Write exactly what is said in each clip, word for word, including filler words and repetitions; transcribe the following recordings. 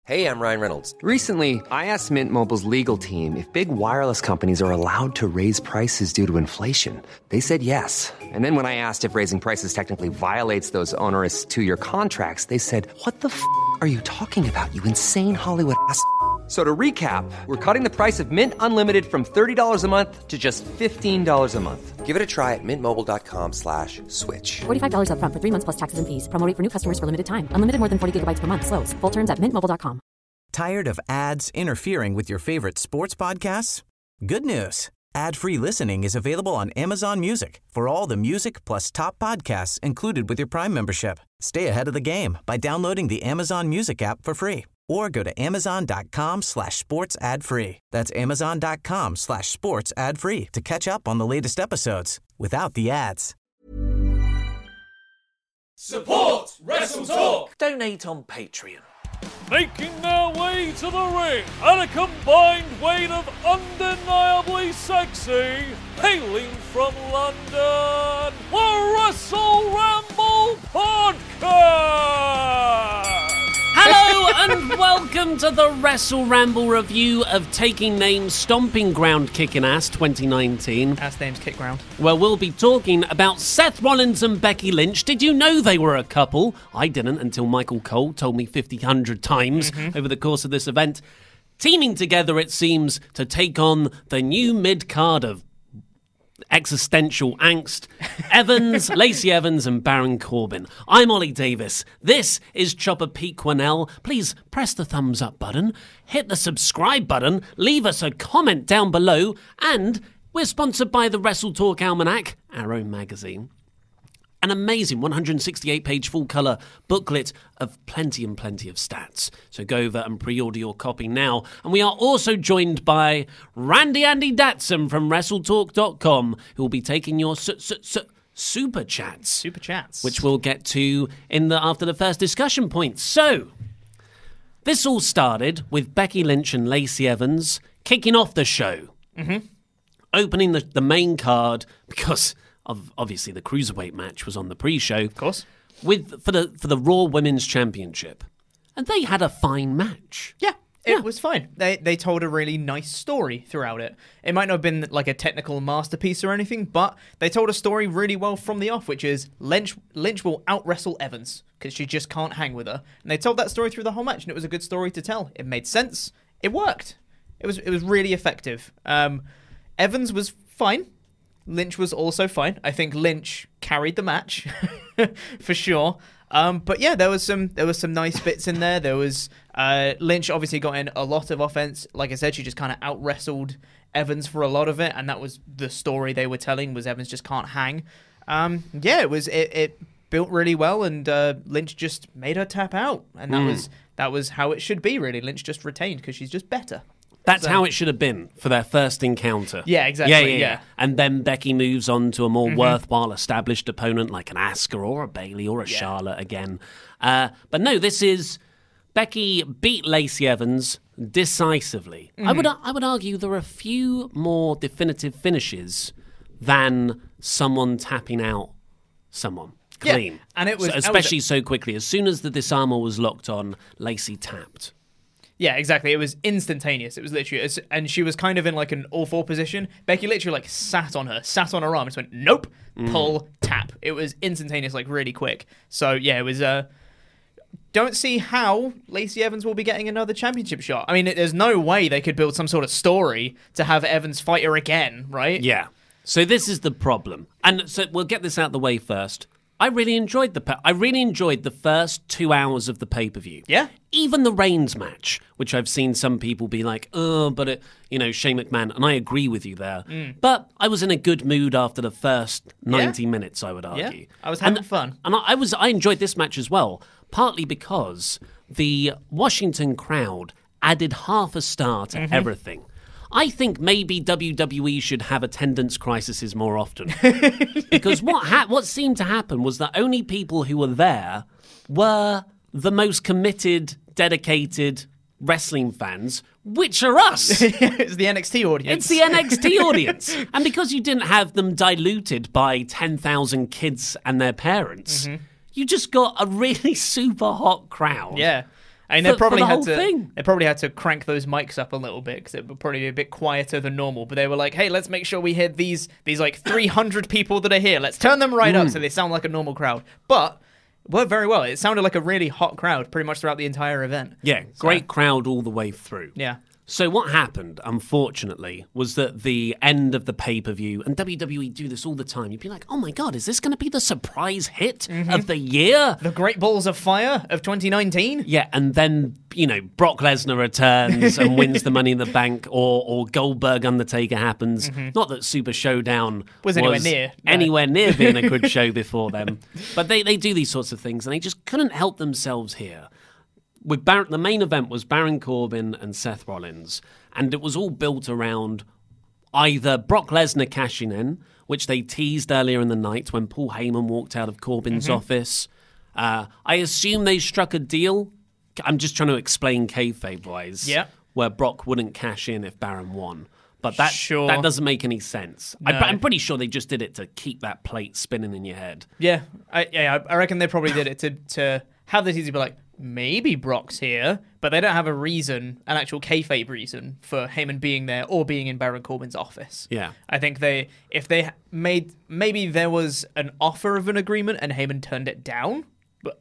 Hey, I'm Ryan Reynolds. Recently, I asked Mint Mobile's legal team if big wireless companies are allowed to raise prices due to inflation. They said yes. And then when I asked if raising prices technically violates those onerous two-year contracts, they said, what the f*** are you talking about, you insane Hollywood ass f- So to recap, we're cutting the price of Mint Unlimited from thirty dollars a month to just fifteen dollars a month. Give it a try at mintmobile.com slash switch. forty-five dollars up front for three months plus taxes and fees. Promo rate for new customers for limited time. Unlimited more than forty gigabytes per month. Slows full terms at mint mobile dot com. Tired of ads interfering with your favorite sports podcasts? Good news. Ad-free listening is available on Amazon Music for all the music plus top podcasts included with your Prime membership. Stay ahead of the game by downloading the Amazon Music app for free or go to amazon.com slash sports ad free. That's amazon.com slash sports ad free to catch up on the latest episodes without the ads. Support Wrestle Talk! Donate on Patreon. Making their way to the ring at a combined weight of undeniably sexy, hailing from London, the Wrestle Ramble Podcast! Hello and welcome to the Wrestle Ramble review of Taking Names Stomping Ground Kicking Ass twenty nineteen. Ass Names Kick Ground. Where we'll be talking about Seth Rollins and Becky Lynch. Did you know they were a couple? I didn't until Michael Cole told me fifty hundred times mm-hmm. over the course of this event. Teaming together, it seems, to take on the new mid-card of existential angst, Evans, Lacey Evans and Baron Corbin. I'm Ollie Davis. This is Chopper Pete Quinnell. Please press the thumbs up button, hit the subscribe button, leave us a comment down below, and we're sponsored by the Wrestle Talk Almanac, our own magazine. An amazing one hundred sixty-eight page full-colour booklet of plenty and plenty of stats. So go over and pre-order your copy now. And we are also joined by Randy Andy Datson from wrestle talk dot com, who will be taking your su- su- su- super chats. Super chats. Which we'll get to in the after the first discussion point. So, this all started with Becky Lynch and Lacey Evans kicking off the show. Mm-hmm. Opening the, the main card because... Obviously, the Cruiserweight match was on the pre-show. Of course. With for the for the Raw Women's Championship. And they had a fine match. Yeah, it Yeah. was fine. They they told a really nice story throughout it. It might not have been like a technical masterpiece or anything, but they told a story really well from the off, which is Lynch Lynch will out-wrestle Evans because she just can't hang with her. And they told that story through the whole match, and it was a good story to tell. It made sense. It worked. It was it was really effective. Um, Evans was fine. Lynch was also fine. I think Lynch carried the match for sure. Um, but yeah, there was some there was some nice bits in there. There was uh, Lynch obviously got in a lot of offense. Like I said, she just kind of out wrestled Evans for a lot of it, and that was the story they were telling. Was Evans just can't hang? Um, yeah, it was it, it built really well, and uh, Lynch just made her tap out, and that mm. was that was how it should be. Really, Lynch just retained because she's just better. That's so. how it should have been for their first encounter. Yeah, exactly. Yeah, yeah, yeah. yeah. And then Becky moves on to a more mm-hmm. worthwhile established opponent like an Asuka or a Bayley or a yeah. Charlotte again. Uh, but no, this is Becky beat Lacey Evans decisively. Mm-hmm. I would I would argue there are a few more definitive finishes than someone tapping out someone clean. Yeah. And it was so, especially was, so quickly. As soon as the disarmer was locked on, Lacey tapped. Yeah, exactly. It was instantaneous. It was literally, and she was kind of in like an all four position. Becky literally like sat on her, sat on her arm, and just went nope, mm. pull, tap. It was instantaneous, like really quick. So yeah, it was. Uh, don't see how Lacey Evans will be getting another championship shot. I mean, there's no way they could build some sort of story to have Evans fight her again, right? Yeah. So this is the problem, and so we'll get this out the way first. I really enjoyed the pa- I really enjoyed the first two hours of the pay-per-view. Yeah. Even the Reigns match, which I've seen some people be like, oh, but it, you know, Shane McMahon, and I agree with you there. Mm. But I was in a good mood after the first ninety yeah. minutes, I would argue. Yeah. I was having and, fun. And I, I was I enjoyed this match as well, partly because the Washington crowd added half a star to mm-hmm. everything. I think maybe W W E should have attendance crises more often. Because what ha- what seemed to happen was that only people who were there were the most committed, dedicated wrestling fans, which are us. It's the N X T audience. It's the N X T audience. And because you didn't have them diluted by ten thousand kids and their parents, mm-hmm. you just got a really super hot crowd. Yeah. I mean, for, they probably for the had whole to. thing. They probably had to crank those mics up a little bit because it would probably be a bit quieter than normal. But they were like, "Hey, let's make sure we hit these these like three hundred people that are here. Let's turn them right Mm. up so they sound like a normal crowd." But it worked very well. It sounded like a really hot crowd pretty much throughout the entire event. Yeah, great crowd all the way through. Yeah. So what happened, unfortunately, was that the end of the pay-per-view, and W W E do this all the time, you'd be like, oh my God, is this going to be the surprise hit of the year? The Great Balls of Fire of twenty nineteen. Yeah, and then, you know, Brock Lesnar returns and wins the Money in the Bank, or, or Goldberg Undertaker happens. Not that Super Showdown Was anywhere near, no. anywhere near being a good show before them. But they, they do these sorts of things, and they just couldn't help themselves here. With Bar- the main event was Baron Corbin and Seth Rollins, and it was all built around either Brock Lesnar cashing in, which they teased earlier in the night when Paul Heyman walked out of Corbin's Mm-hmm. office. Uh, I assume they struck a deal. I'm just trying to explain kayfabe-wise, Yeah. where Brock wouldn't cash in if Baron won. But that Sure. that doesn't make any sense. I, No. I'm pretty sure they just did it to keep that plate spinning in your head. Yeah, I, yeah, I reckon they probably did it to to have this easy, be like, maybe Brock's here, but they don't have a reason, an actual kayfabe reason for Heyman being there or being in Baron Corbin's office. Yeah. I think they, if they made, maybe there was an offer of an agreement and Heyman turned it down, but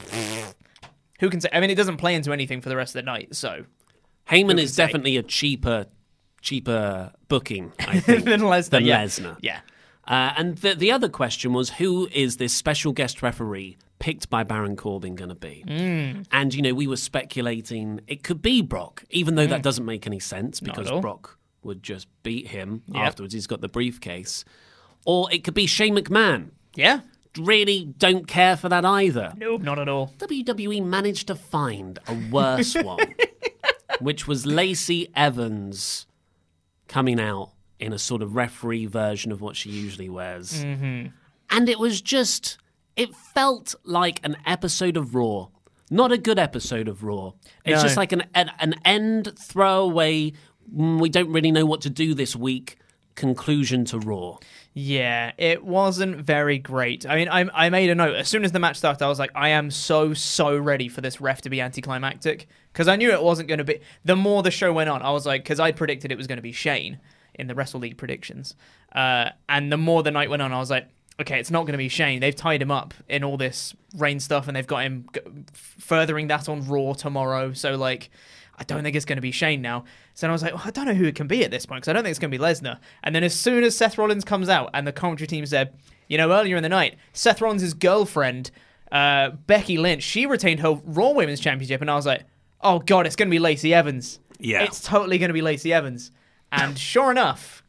who can say? I mean, it doesn't play into anything for the rest of the night, so. Heyman can is say? definitely a cheaper, cheaper booking, I think, Than Lesnar, Than yeah. Lesnar. Yeah. Uh, and the, the other question was, who is this special guest referee picked by Baron Corbin going to be? Mm. And, you know, we were speculating it could be Brock, even though that doesn't make any sense Not because at all. Brock would just beat him Yep. afterwards. He's got the briefcase. Or it could be Shane McMahon. Yeah. Really don't care for that either. Nope, not at all. W W E managed to find a worse one, which was Lacey Evans coming out in a sort of referee version of what she usually wears. Mm-hmm. And it was just, it felt like an episode of Raw. Not a good episode of Raw. It's No. just like an, an, an end throwaway, mm, we don't really know what to do this week, conclusion to Raw. Yeah, it wasn't very great. I mean, I, I made a note. As soon as the match started, I was like, I am so, so ready for this ref to be anticlimactic. Because I knew it wasn't going to be... The more the show went on, I was like... Because I'd predicted it was going to be Shane in the Wrestle League predictions. Uh, and the more the night went on, I was like, okay, it's not going to be Shane. They've tied him up in all this Reign stuff, and they've got him g- furthering that on Raw tomorrow. So, like... I don't think it's going to be Shane now. So I was like, well, I don't know who it can be at this point because I don't think it's going to be Lesnar. And then as soon as Seth Rollins comes out and the commentary team said, you know, earlier in the night, Seth Rollins' girlfriend, uh, Becky Lynch, she retained her Raw Women's Championship. And I was like, oh, God, it's going to be Lacey Evans. Yeah. It's totally going to be Lacey Evans. And sure enough,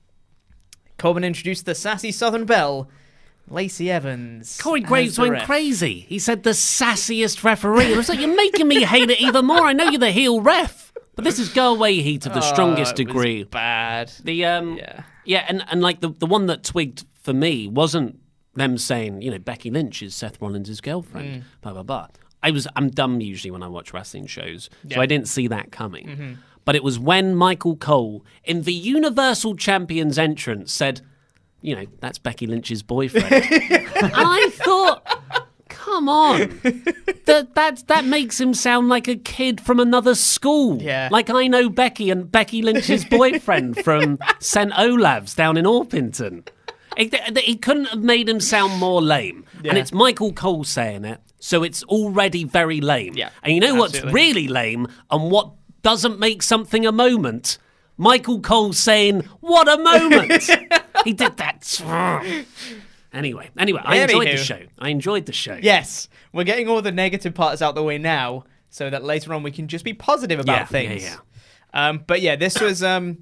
Corbin introduced the sassy Southern Belle, Lacey Evans. Corey as Graves the went ref. crazy. He said the sassiest referee. I was like, you're making me hate it even more. I know you're the heel ref. But this is go away heat of the strongest Oh, it was degree. bad. The um Yeah. yeah, and, and like the the one that twigged for me wasn't them saying, you know, Becky Lynch is Seth Rollins' girlfriend, blah blah blah. I was I'm dumb usually when I watch wrestling shows, so Yeah. I didn't see that coming. But it was when Michael Cole in the Universal Champions entrance said, you know, that's Becky Lynch's boyfriend. And I thought, come on. That, that that makes him sound like a kid from another school. Yeah. Like I know Becky and Becky Lynch's boyfriend from Saint Olaf's down in Orpington. He, he couldn't have made him sound more lame. Yeah. And it's Michael Cole saying it, so it's already very lame. Yeah, And you know what's absolutely. really lame and what doesn't make something a moment? Michael Cole saying, what a moment! He did that. Anyway, anyway, I enjoyed the Anywho. show. I enjoyed the show. Yes, we're getting all the negative parts out the way now, so that later on we can just be positive about Yeah, things. yeah, yeah. Um, but yeah, this was. Um,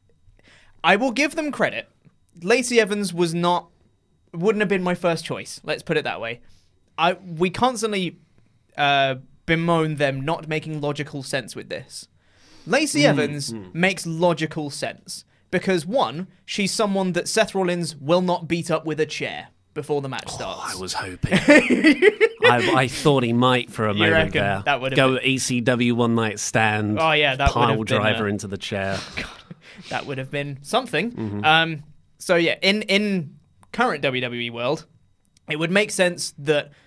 I will give them credit. Lacey Evans was not, wouldn't have been my first choice. Let's put it that way. I we constantly uh, bemoan them not making logical sense with this. Lacey Mm, Evans makes logical sense because one, she's someone that Seth Rollins will not beat up with a chair before the match starts. Oh, I was hoping. I, I thought he might for a You moment reckon there. that would have Go been- E C W one night stand. Oh, yeah, that would pile have been driver a- into the chair. That would have been something. Mm-hmm. Um, so yeah, in in current W W E world, it would make sense that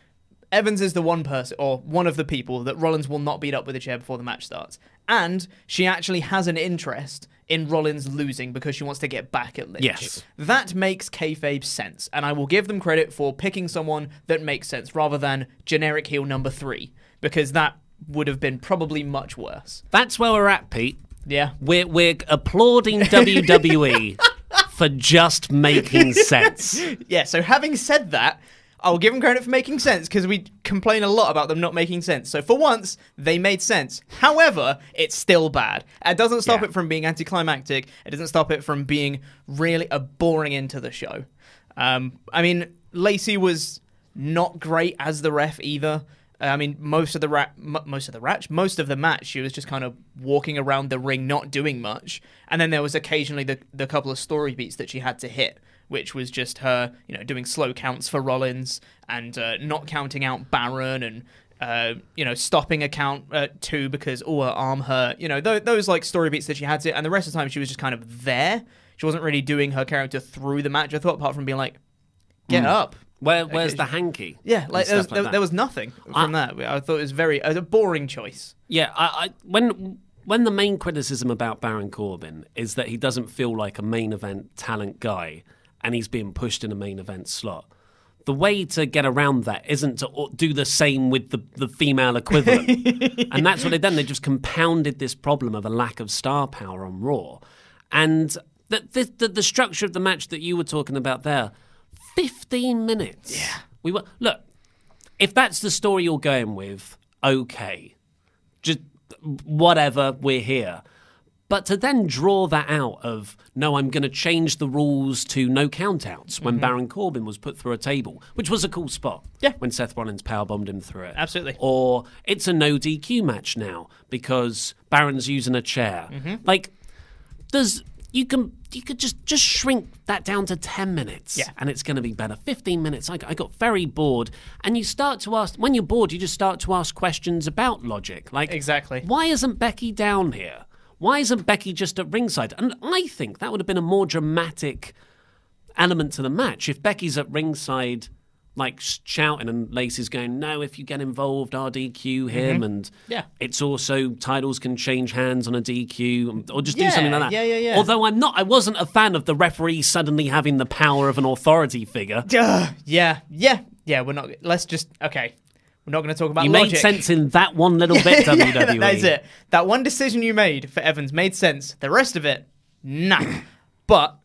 Evans is the one person, or one of the people, that Rollins will not beat up with a chair before the match starts. And she actually has an interest in Rollins losing because she wants to get back at Lynch. Yes. That makes kayfabe sense, and I will give them credit for picking someone that makes sense rather than generic heel number three, because that would have been probably much worse. That's where we're at, Pete. Yeah. We're, we're applauding W W E for just making sense. Yeah, so having said that, I'll give them credit for making sense because we complain a lot about them not making sense. So for once, they made sense. However, it's still bad. It doesn't stop Yeah. it from being anticlimactic. It doesn't stop it from being really a boring end to the show. Um, I mean, Lacey was not great as the ref either. I mean, most of the ra- m- most of the match, most of the match, she was just kind of walking around the ring, not doing much. And then there was occasionally the the couple of story beats that she had to hit, which was just her, you know, doing slow counts for Rollins and uh, not counting out Baron and, uh, you know, stopping a count uh, two because, oh, her arm hurt. You know, th- those, like, story beats that she had to... And the rest of the time, she was just kind of there. She wasn't really doing her character through the match, I thought, apart from being like, get Mm. up. Where, where's the hanky? Yeah, like, and there was, stuff like there, that? there was nothing from I- that. I thought it was very... It was a boring choice. Yeah, I, I, when when the main criticism about Baron Corbin is that he doesn't feel like a main event talent guy and he's being pushed in a main event slot, the way to get around that isn't to do the same with the, the female equivalent. And that's what they've done. They just compounded this problem of a lack of star power on Raw. And the, the, the, the structure of the match that you were talking about there, fifteen minutes. Yeah. We were, look, if that's the story you're going with, okay. Just whatever, we're here. But to then draw that out of, no, I'm going to change the rules to no countouts when Mm-hmm. Baron Corbin was put through a table, which was a cool spot. Yeah. When Seth Rollins powerbombed him through it. Absolutely. Or it's a no D Q match now because Baron's using a chair. Mm-hmm. Like, there's... You can you could just, just shrink that down to ten minutes Yeah. and it's going to be better. fifteen minutes, I, I got very bored. And you start to ask, when you're bored, you just start to ask questions about logic. Like, Exactly. why isn't Becky down here? Why isn't Becky just at ringside? And I think that would have been a more dramatic element to the match if Becky's at ringside, like shouting, and Lacey's going, no, if you get involved, I'll D Q him. And Yeah. it's also titles can change hands on a D Q, or just do Yeah, something like that. yeah, yeah, yeah. Although I'm not, I wasn't a fan of the referee suddenly having the power of an authority figure. Ugh, yeah, yeah, yeah, we're not... Let's just... Okay. We're not going to talk about You logic. made sense in that one little bit, W W E. That's it. That one decision you made for Evans made sense. The rest of it, nah. But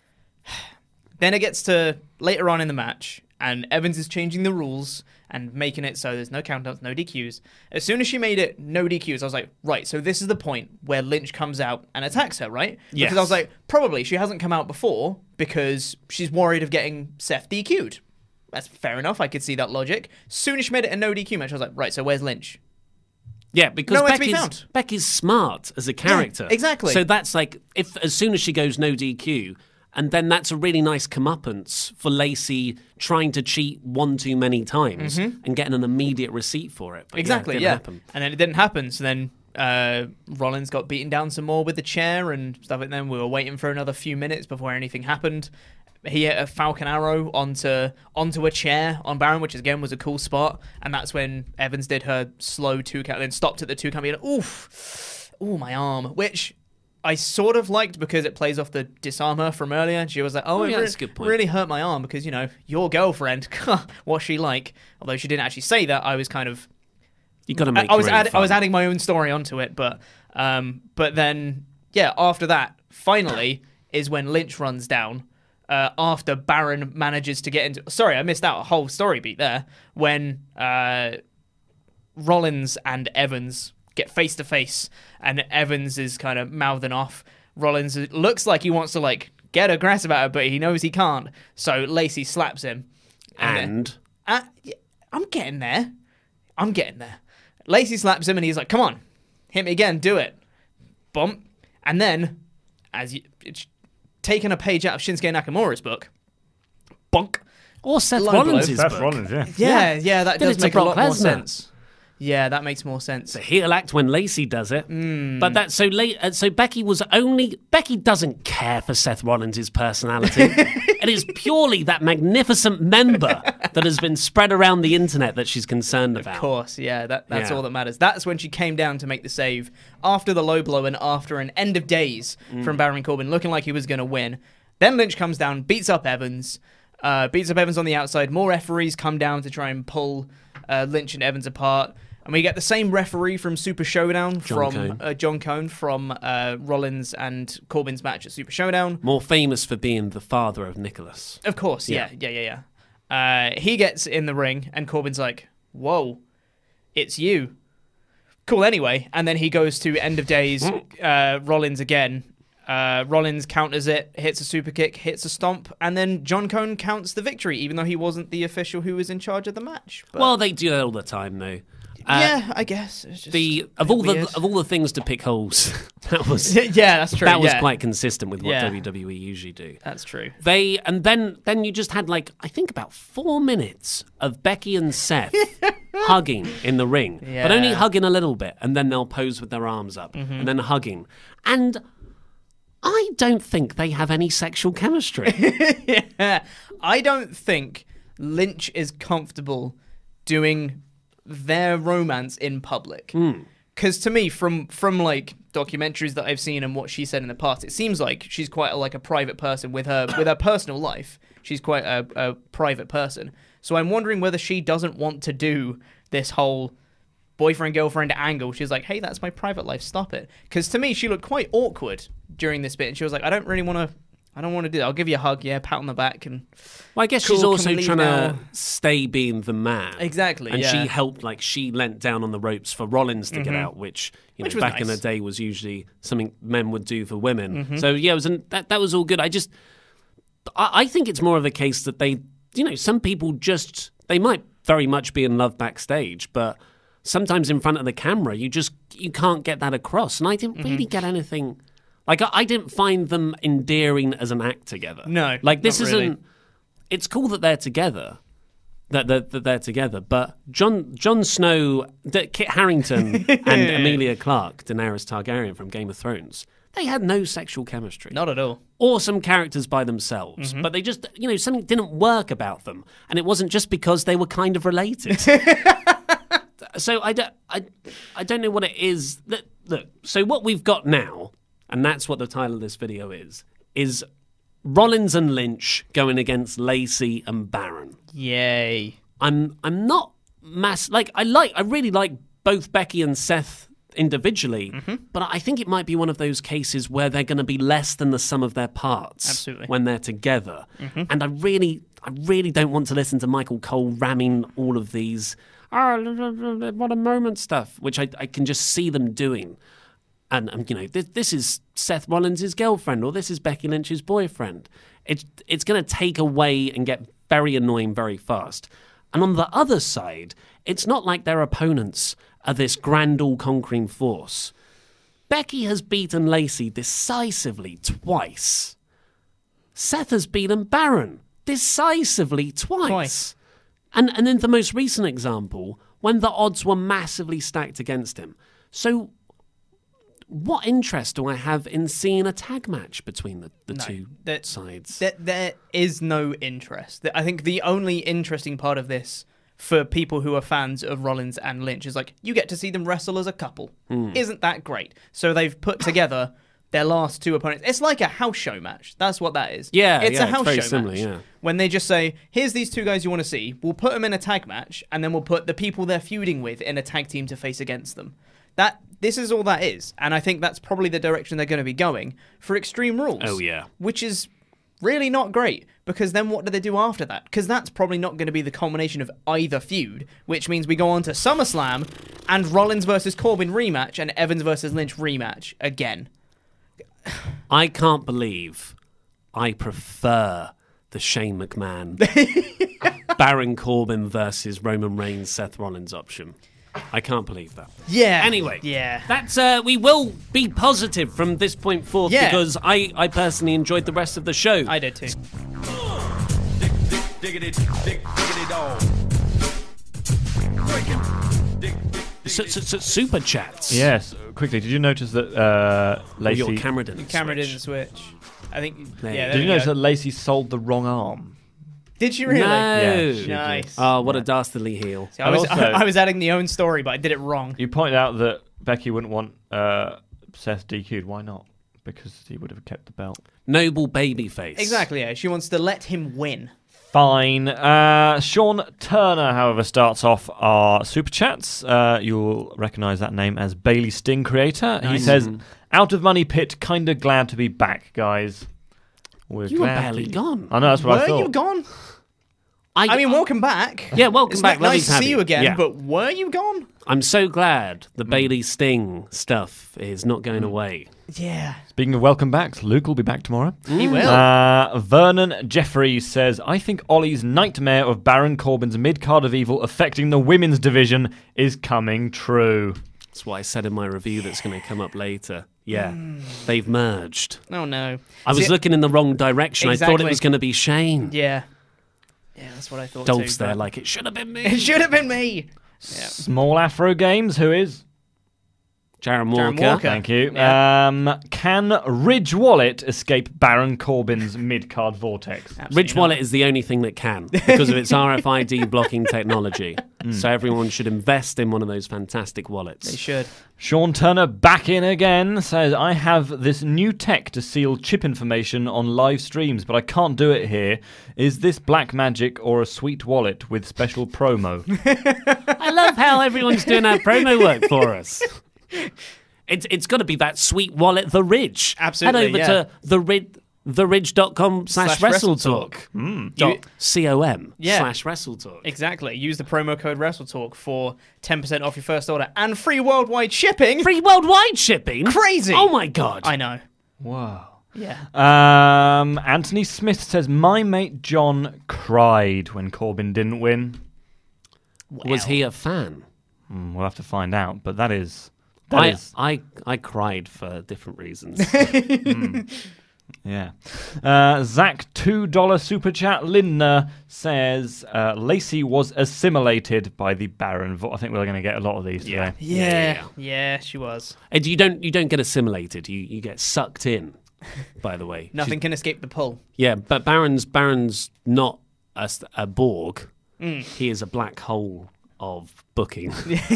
then it gets to later on in the match, and Evans is changing the rules and making it so there's no countouts, no D Qs. As soon as she made it no D Qs, I was like, right, so this is the point where Lynch comes out and attacks her, right? Yes. Because I was like, probably she hasn't come out before because she's worried of getting Seth D Q'd. That's fair enough. I could see that logic. Soon as she made it a no D Q match, I was like, right, so where's Lynch? Yeah, because Nowhere to be Becky's, found. Becky's smart as a character. exactly. So that's like, if as soon as she goes no D Q, and then that's a really nice comeuppance for Lacey trying to cheat one too many times and getting an immediate receipt for it. But Exactly, yeah. It yeah. didn't happen. And then it didn't happen. So then uh, Rollins got beaten down some more with the chair and stuff. And then we were waiting for another few minutes before anything happened. He hit a Falcon Arrow onto onto a chair on Baron, which again was a cool spot. And that's when Evans did her slow two count, then stopped at the two count. And oof, ooh, my arm, which I sort of liked because it plays off the disarmer from earlier. She was like, oh, Oh, it yeah, re- that's a good point. really hurt my arm because, you know, your girlfriend, what's she like? Although she didn't actually say that, I was kind of You got to I, make I was it really add, I was fun. adding my own story onto it, but um, but then yeah, after that, finally is when Lynch runs down. Uh, after Baron manages to get into, sorry, I missed out a whole story beat there when uh, Rollins and Evans get face to face, and Evans is kind of mouthing off. Rollins looks like he wants to like get aggressive at her, but he knows he can't. So Lacey slaps him, And uh, yeah, I'm getting there. I'm getting there. Lacey slaps him and he's like, come on, hit me again, do it. Bump. And then, as you, it's taking a page out of Shinsuke Nakamura's book, bonk. or Seth Line Rollins' blow. Seth book. Rollins, yeah. Yeah, yeah, that Did does it to make a lot Brock more Lesnar. sense. Yeah, that makes more sense. The heel act when Lacey does it. Mm. But that so late. Uh, so Becky was only Becky doesn't care for Seth Rollins' personality. It is purely that magnificent member that has been spread around the internet that she's concerned about. Of course, yeah, that, that's Yeah. all that matters. That's when she came down to make the save after the low blow and after an end of days Mm. from Baron Corbin, looking like he was going to win. Then Lynch comes down, beats up Evans, uh, beats up Evans on the outside. More referees come down to try and pull uh, Lynch and Evans apart. And we get the same referee from Super Showdown, John from Cone. uh, John Cone, from uh, Rollins and Corbin's match at Super Showdown. More famous for being the father of Nicholas. Of course, yeah, yeah, yeah, yeah. Uh, he gets in the ring, and Corbin's like, whoa, it's you. Cool, anyway. And then he goes to End of Days, uh, Rollins again. Uh, Rollins counters it, hits a super kick, hits a stomp, and then John Cone counts the victory, even though he wasn't the official who was in charge of the match. But, Well, they do that all the time, though. Uh, yeah, I guess. It's just The a of bit all the weird. of all the things to pick holes, that was yeah, that's true. that was yeah. quite consistent with what Yeah. W W E usually do. That's true. They and then then you just had like I think about four minutes of Becky and Seth hugging in the ring, but only Yeah. hugging a little bit, and then they'll pose with their arms up, Mm-hmm. and then hugging. And I don't think they have any sexual chemistry. Yeah. I don't think Lynch is comfortable doing their romance in public. Because to me, from from like documentaries that I've seen and what she said in the past, it seems like she's quite a, like a private person with her with her personal life. She's quite a, a private person. So I'm wondering whether she doesn't want to do this whole boyfriend girlfriend angle. She's like, hey, that's my private life. Stop it. Because to me, she looked quite awkward during this bit, and she was like, I don't really want to. I don't want to do that. I'll give you a hug, yeah, pat on the back, and Well, I guess Cool, she's can also we leave trying now? to stay being the man. Exactly, And yeah. she helped, like, she leant down on the ropes for Rollins to get out, which, you know, Which was back in the nice. day was usually something men would do for women. Mm-hmm. So, yeah, it was an, that, that was all good. I just, I, I think it's more of a case that they, you know, some people just, they might very much be in love backstage, but sometimes in front of the camera, you just, you can't get that across. And I didn't really Mm-hmm. get anything. Like, I, I didn't find them endearing as an act together. No, Like, this not isn't. really. It's cool that they're together, that they're, that they're together. But John John Snow, D- Kit Harington, and Emilia Clarke, Daenerys Targaryen from Game of Thrones, they had no sexual chemistry. not at all. Awesome characters by themselves, but they just, you know, something didn't work about them, and it wasn't just because they were kind of related. So I don't, I, I don't know what it is. Look, look, so what we've got now, and that's what the title of this video is, is Rollins and Lynch going against Lacey and Baron. Yay. I'm I'm not mass like I like I really like both Becky and Seth individually, but I think it might be one of those cases where they're going to be less than the sum of their parts Absolutely. when they're together. And I really I really don't want to listen to Michael Cole ramming all of these oh, what a moment stuff, which I, I can just see them doing. And, and you know, this, this is Seth Rollins' girlfriend, or this is Becky Lynch's boyfriend. It's it's going to take away and get very annoying very fast. And on the other side, it's not like their opponents are this grand all-conquering force. Becky has beaten Lacey decisively twice. Seth has beaten Baron decisively twice. Twice. And and in the most recent example, when the odds were massively stacked against him. So what interest do I have in seeing a tag match between the, the No, two that- sides? There, there is no interest. I think the only interesting part of this for people who are fans of Rollins and Lynch is like, you get to see them wrestle as a couple. Hmm. Isn't that great? So they've put together their last two opponents. It's like a house show match. That's what that is. Yeah, it's yeah, a house it's very show similar, match. yeah. When they just say, here's these two guys you want to see, we'll put them in a tag match, and then we'll put the people they're feuding with in a tag team to face against them. That this is all that is, and I think that's probably the direction they're going to be going for Extreme Rules. Oh, yeah. Which is really not great, because then what do they do after that? Because that's probably not going to be the culmination of either feud, which means we go on to SummerSlam and Rollins versus Corbin rematch and Evans versus Lynch rematch again. I can't believe I prefer the Shane McMahon Baron Corbin versus Roman Reigns Seth Rollins option. I can't believe that. Yeah. Anyway, Yeah. that's uh, we will be positive from this point forth Yeah. because I, I personally enjoyed the rest of the show. I did too. Diggity, dig, diggity dog. Breaking, dig, dig. su- su- su- super chats. Yes. Quickly, did you notice that uh, Well, Lacey? your camera didn't. Camera switch. didn't switch. I think. There Yeah. you There Did we you notice go. that Lacey sold the wrong arm? Did you really? No. Yeah, she did. Nice. Oh, what a dastardly heel. See, I was And also- I, was adding the own story, but I did it wrong. You pointed out that Becky wouldn't want uh, Seth D Q'd. Why not? Because he would have kept the belt. Noble baby face. Exactly. Yeah. She wants to let him win. Fine. Uh, Sean Turner, however, starts off our super chats. Uh, you'll recognise that name as Bailey Sting creator. He Nice. says, "Out of money pit, kinda glad to be back, guys." We're You were glad barely to- gone. I know that's what I Were thought. you gone? I mean, welcome back. Yeah, welcome It's back. not Lovely nice to to have see you. you again, Yeah. but were you gone? I'm so glad the Hmm. Bailey Sting stuff is not going away. Yeah. Speaking of welcome backs, Luke will be back tomorrow. He will. Uh, Vernon Jeffries says, "I think Ollie's nightmare of Baron Corbin's mid-card of evil affecting the women's division is coming true." That's what I said in my review that's going to come up later. Yeah, they've merged. Oh, no. I was See, looking in the wrong direction. I thought it Exactly. was going to be Shane. Yeah. Yeah, that's what I thought Dolph's too. there but- like, it should have been me. It should have been me. Yeah. Small Afro Games, who is? Jaron Walker. Jaron Walker. Thank you. Yeah. Um, can Ridge Wallet escape Baron Corbin's mid-card vortex? Ridge Absolutely Wallet is the only thing that can because of its R F I D blocking technology. Hmm. So everyone should invest in one of those fantastic They wallets. should. Sean Turner back in again, says, "I have this new tech to seal chip information on live streams, but I can't do it here. Is this black magic or a sweet wallet with special promo?" I love how everyone's doing our promo work for us. It's it's got to be that sweet wallet, The Ridge. Absolutely, Head over yeah. to the rid theridge.com slash Slash wrestle WrestleTalk. talk. You- Dot com Yeah. slash wrestle talk. Exactly. Use the promo code WrestleTalk for ten percent off your first order and free worldwide shipping. Free worldwide shipping. Crazy. Oh my god. I know. Wow. Yeah. Um, Anthony Smith says, "My mate John cried when Corbin didn't win." Was he a fan? Hmm, we'll have to find out, but that is... That I, is I I cried for different reasons. Yeah. Uh, Zach, two dollar super chat. Lindner says, uh, "Lacey was assimilated by the Baron." Vo- I think we're going to get a lot of these Yeah. today. Yeah. Yeah. Yeah, she was. And you don't you don't get assimilated. You you get sucked in. By the way, Nothing She's- can escape the pull. Yeah, but Baron's Baron's not a, s- a Borg. Mm. He is a black hole of booking.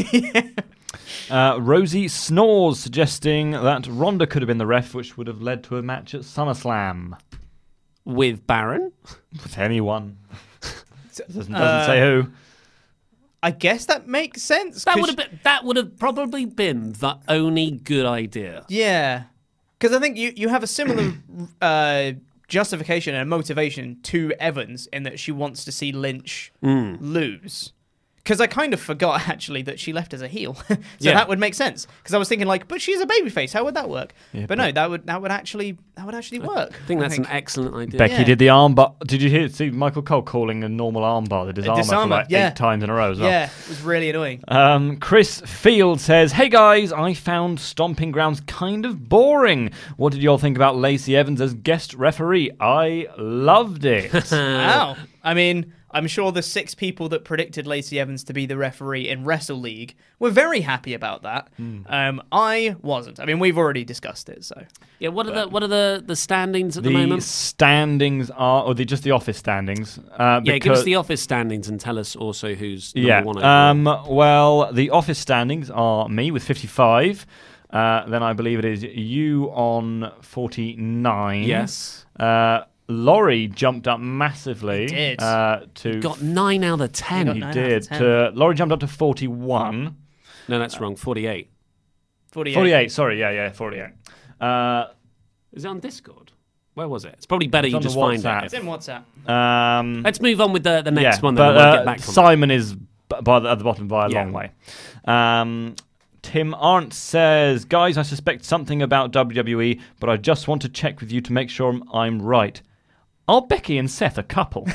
Uh, Rosie snores, suggesting that Ronda could have been the ref, which would have led to a match at SummerSlam With Baron? with anyone. doesn't doesn't Uh, say who. I guess that makes sense. That 'cause would have been that would have probably been the only good idea. Yeah. Because I think you, you have a similar uh, justification and motivation to Evans in that she wants to see Lynch Hmm. lose. Because I kind of forgot, actually, that she left as a heel. so Yeah. that would make sense. Because I was thinking, like, but she's a babyface. How would that work? Yeah, but, no, that would that would actually that would actually work. I think that's an excellent idea. Becky yeah. did the armbar. Did you hear? See Michael Cole calling a normal armbar the disarmer, for disarmer, like yeah. eight times in a row as well. Yeah, it was really annoying. Um, Chris Field says, "Hey guys, I found Stomping Grounds kind of boring. What did you all think about Lacey Evans as guest referee? I loved it." Wow. I mean, I'm sure the six people that predicted Lacey Evans to be the referee in Wrestle League were very happy about that. Um, I wasn't. I mean, we've already discussed it, so. Yeah, what are the what are the, the standings at the, The moment? standings are, or the just the office standings. Uh, Yeah, give us because- the office standings and tell us also who's number Yeah. one overall. Um, well, the office standings are me with fifty-five. Uh, then I believe it is you on forty-nine. Yes. Uh, Laurie jumped up massively. He did. Uh, to Got nine out of ten. got he nine out did. of ten. To, Laurie jumped up to forty-one. No, that's wrong. forty-eight. forty-eight. forty-eight. Sorry. Yeah. Yeah. forty-eight. Uh, Is it on Discord? Where was it? It's probably better It's you on the just find WhatsApp. it. It's in WhatsApp. um, Let's move on with the, the next yeah, one, then but, we'll uh, get back on. Simon is b- by the, at the bottom by a Yeah. long way. Um, Tim Arndt says, "Guys, I suspect something about W W E, but I just want to check with you to make sure I'm right. Are Becky and Seth a couple?"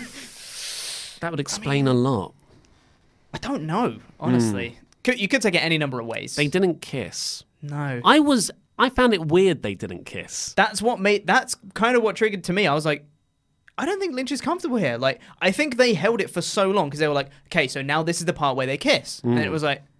That would explain a lot. I don't know, honestly. Could, you could take it any number of ways. They didn't kiss. No. I was. I found it weird they didn't kiss. That's what made. That's kind of what triggered to me. I was like, I don't think Lynch is comfortable here. Like, I think they held it for so long because they were like, okay, so now this is the part where they kiss, and it was like,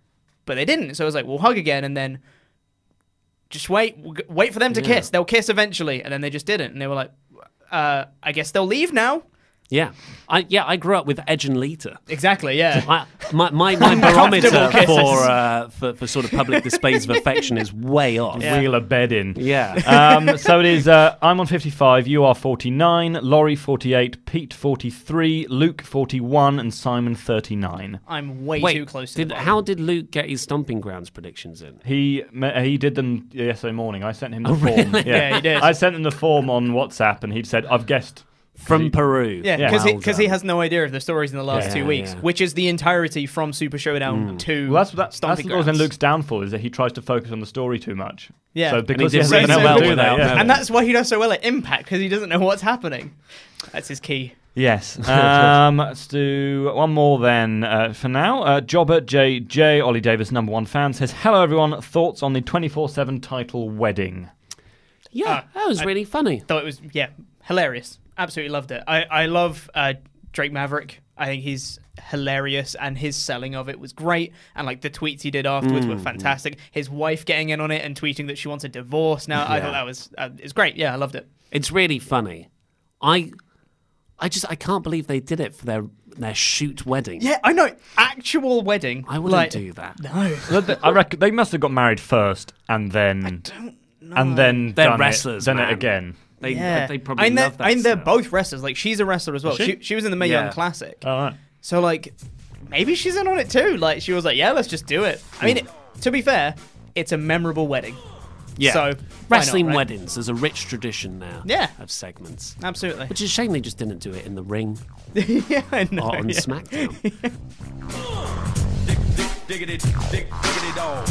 but they didn't. So I was like, we'll hug again, and then just wait, wait for them to yeah. kiss. They'll kiss eventually, and then they just didn't, and they were like, uh, I guess they'll leave now. Yeah, I yeah I grew up with Edge and Lita. Exactly, yeah. I, my my, my barometer for, uh, for for sort of public displays of affection is way off. Yeah. Wheel a bed in. Yeah. Um, so it is. Uh, I'm on fifty-five. You are forty-nine. Laurie forty-eight. Pete forty-three. Luke forty-one, and Simon thirty-nine. I'm way Wait, too close to did, the How did Luke get his stomping grounds predictions in? He he did them yesterday morning. I sent him the oh, form. Really? Yeah. yeah, he did. I sent him the form on WhatsApp, and he'd said, "I've guessed." From he, Peru. Yeah, because yeah. he, he has no idea of the stories in the last yeah, two weeks, yeah. which is the entirety from Super Showdown mm. to well, that's, that's, Stomping that's Grounds. Luke's downfall, is that he tries to focus on the story too much. Yeah. So because he he, did he really well well do that, yeah. And that's why he does so well at Impact, because he doesn't know what's happening. That's his key. Yes. Um, let's do one more then uh, for now. Uh, Jobber J J, Ollie Davis, number one fan, says, hello everyone, thoughts on the twenty-four seven title wedding? Yeah, uh, that was I really funny. Thought it was, yeah, hilarious. Absolutely loved it. I, I love uh, Drake Maverick. I think he's hilarious, and his selling of it was great. And like the tweets he did afterwards mm. were fantastic. His wife getting in on it and tweeting that she wants a divorce now, yeah. I thought that was uh, it's great. Yeah, I loved it. It's really funny. I I just I can't believe they did it for their their shoot wedding. Yeah, I know. Actual wedding. I wouldn't like, do that. No. I reckon they must have got married first and then I don't know. and then They're done wrestlers, it, done man. it again. They, yeah. they probably I mean, love that I mean, they're stuff. both wrestlers. Like, she's a wrestler as well. Is she? She, she was in the Mae Yeah. Young Classic. All right. So, like, maybe she's in on it too. Like, she was like, yeah, let's just do it. I mean, it, to be fair, it's a memorable wedding. Yeah. So, wrestling why not, right? weddings, there's a rich tradition now Yeah. of segments. Absolutely. Which is a shame they just didn't do it in the ring yeah, I know. or on yeah. SmackDown. Diggity, dig, diggity dog.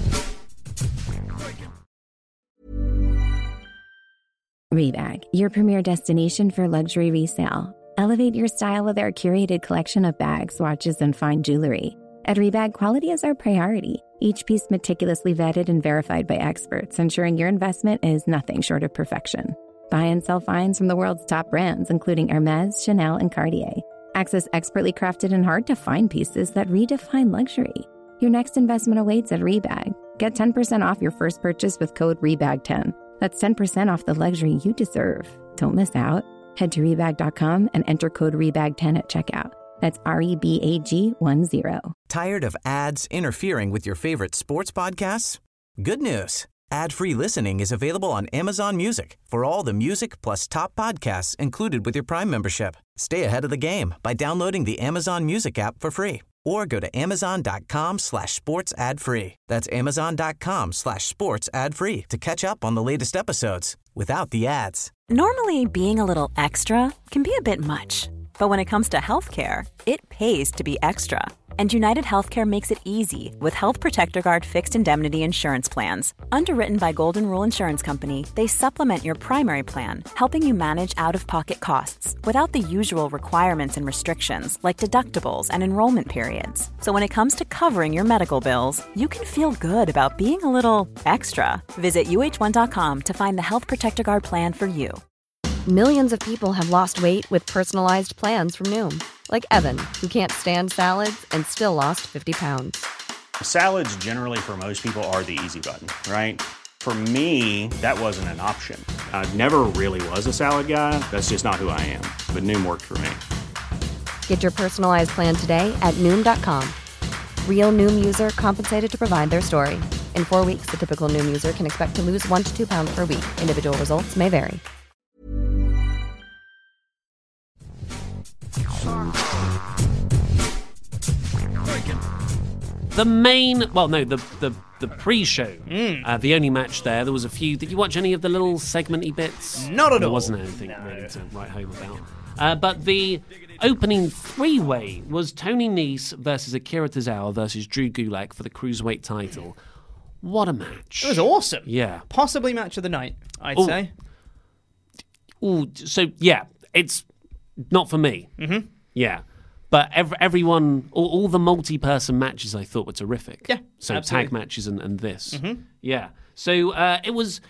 Rebag, your premier destination for luxury resale. Elevate your style with our curated collection of bags, watches, and fine jewelry. At Rebag, quality is our priority. Each piece meticulously vetted and verified by experts, ensuring your investment is nothing short of perfection. Buy and sell finds from the world's top brands, including Hermès, Chanel, and Cartier. Access expertly crafted and hard-to-find pieces that redefine luxury. Your next investment awaits at Rebag. Get ten percent off your first purchase with code rebag ten. That's ten percent off the luxury you deserve. Don't miss out. Head to rebag dot com and enter code rebag ten at checkout. That's R E B A G one zero. Tired of ads interfering with your favorite sports podcasts? Good news. Ad-free listening is available on Amazon Music for all the music plus top podcasts included with your Prime membership. Stay ahead of the game by downloading the Amazon Music app for free or go to amazon.com slash sports ad free. That's amazon.com slash sports ad free to catch up on the latest episodes without the ads. Normally, being a little extra can be a bit much, but when it comes to healthcare, it pays to be extra. And United Healthcare makes it easy with Health Protector Guard fixed indemnity insurance plans. Underwritten by Golden Rule Insurance Company, they supplement your primary plan, helping you manage out-of-pocket costs without the usual requirements and restrictions like deductibles and enrollment periods. So when it comes to covering your medical bills, you can feel good about being a little extra. Visit U H one dot com to find the Health Protector Guard plan for you. Millions of people have lost weight with personalized plans from Noom. Like Evan, who can't stand salads and still lost fifty pounds. Salads generally for most people are the easy button, right? For me, that wasn't an option. I never really was a salad guy. That's just not who I am. But Noom worked for me. Get your personalized plan today at Noom dot com. Real Noom user compensated to provide their story. In four weeks, the typical Noom user can expect to lose one to two pounds per week. Individual results may vary. The main, well, no, the the, the pre-show, Mm. uh, the only match there. There was a few. Did you watch any of the little segmenty bits? Not at there all. wasn't anything No. really to write home about. Uh, but the opening three-way was Tony Nese versus Akira Tozawa versus Drew Gulak for the Cruiserweight title. What a match. It was awesome. Yeah. Possibly match of the night, I'd Ooh. say. Ooh, so, yeah, it's not for me. Mm-hmm. Yeah. But ev- everyone, all, all the multi-person matches I thought were terrific. Yeah, So absolutely. tag matches and, and this. Mhm. Yeah. So uh, it was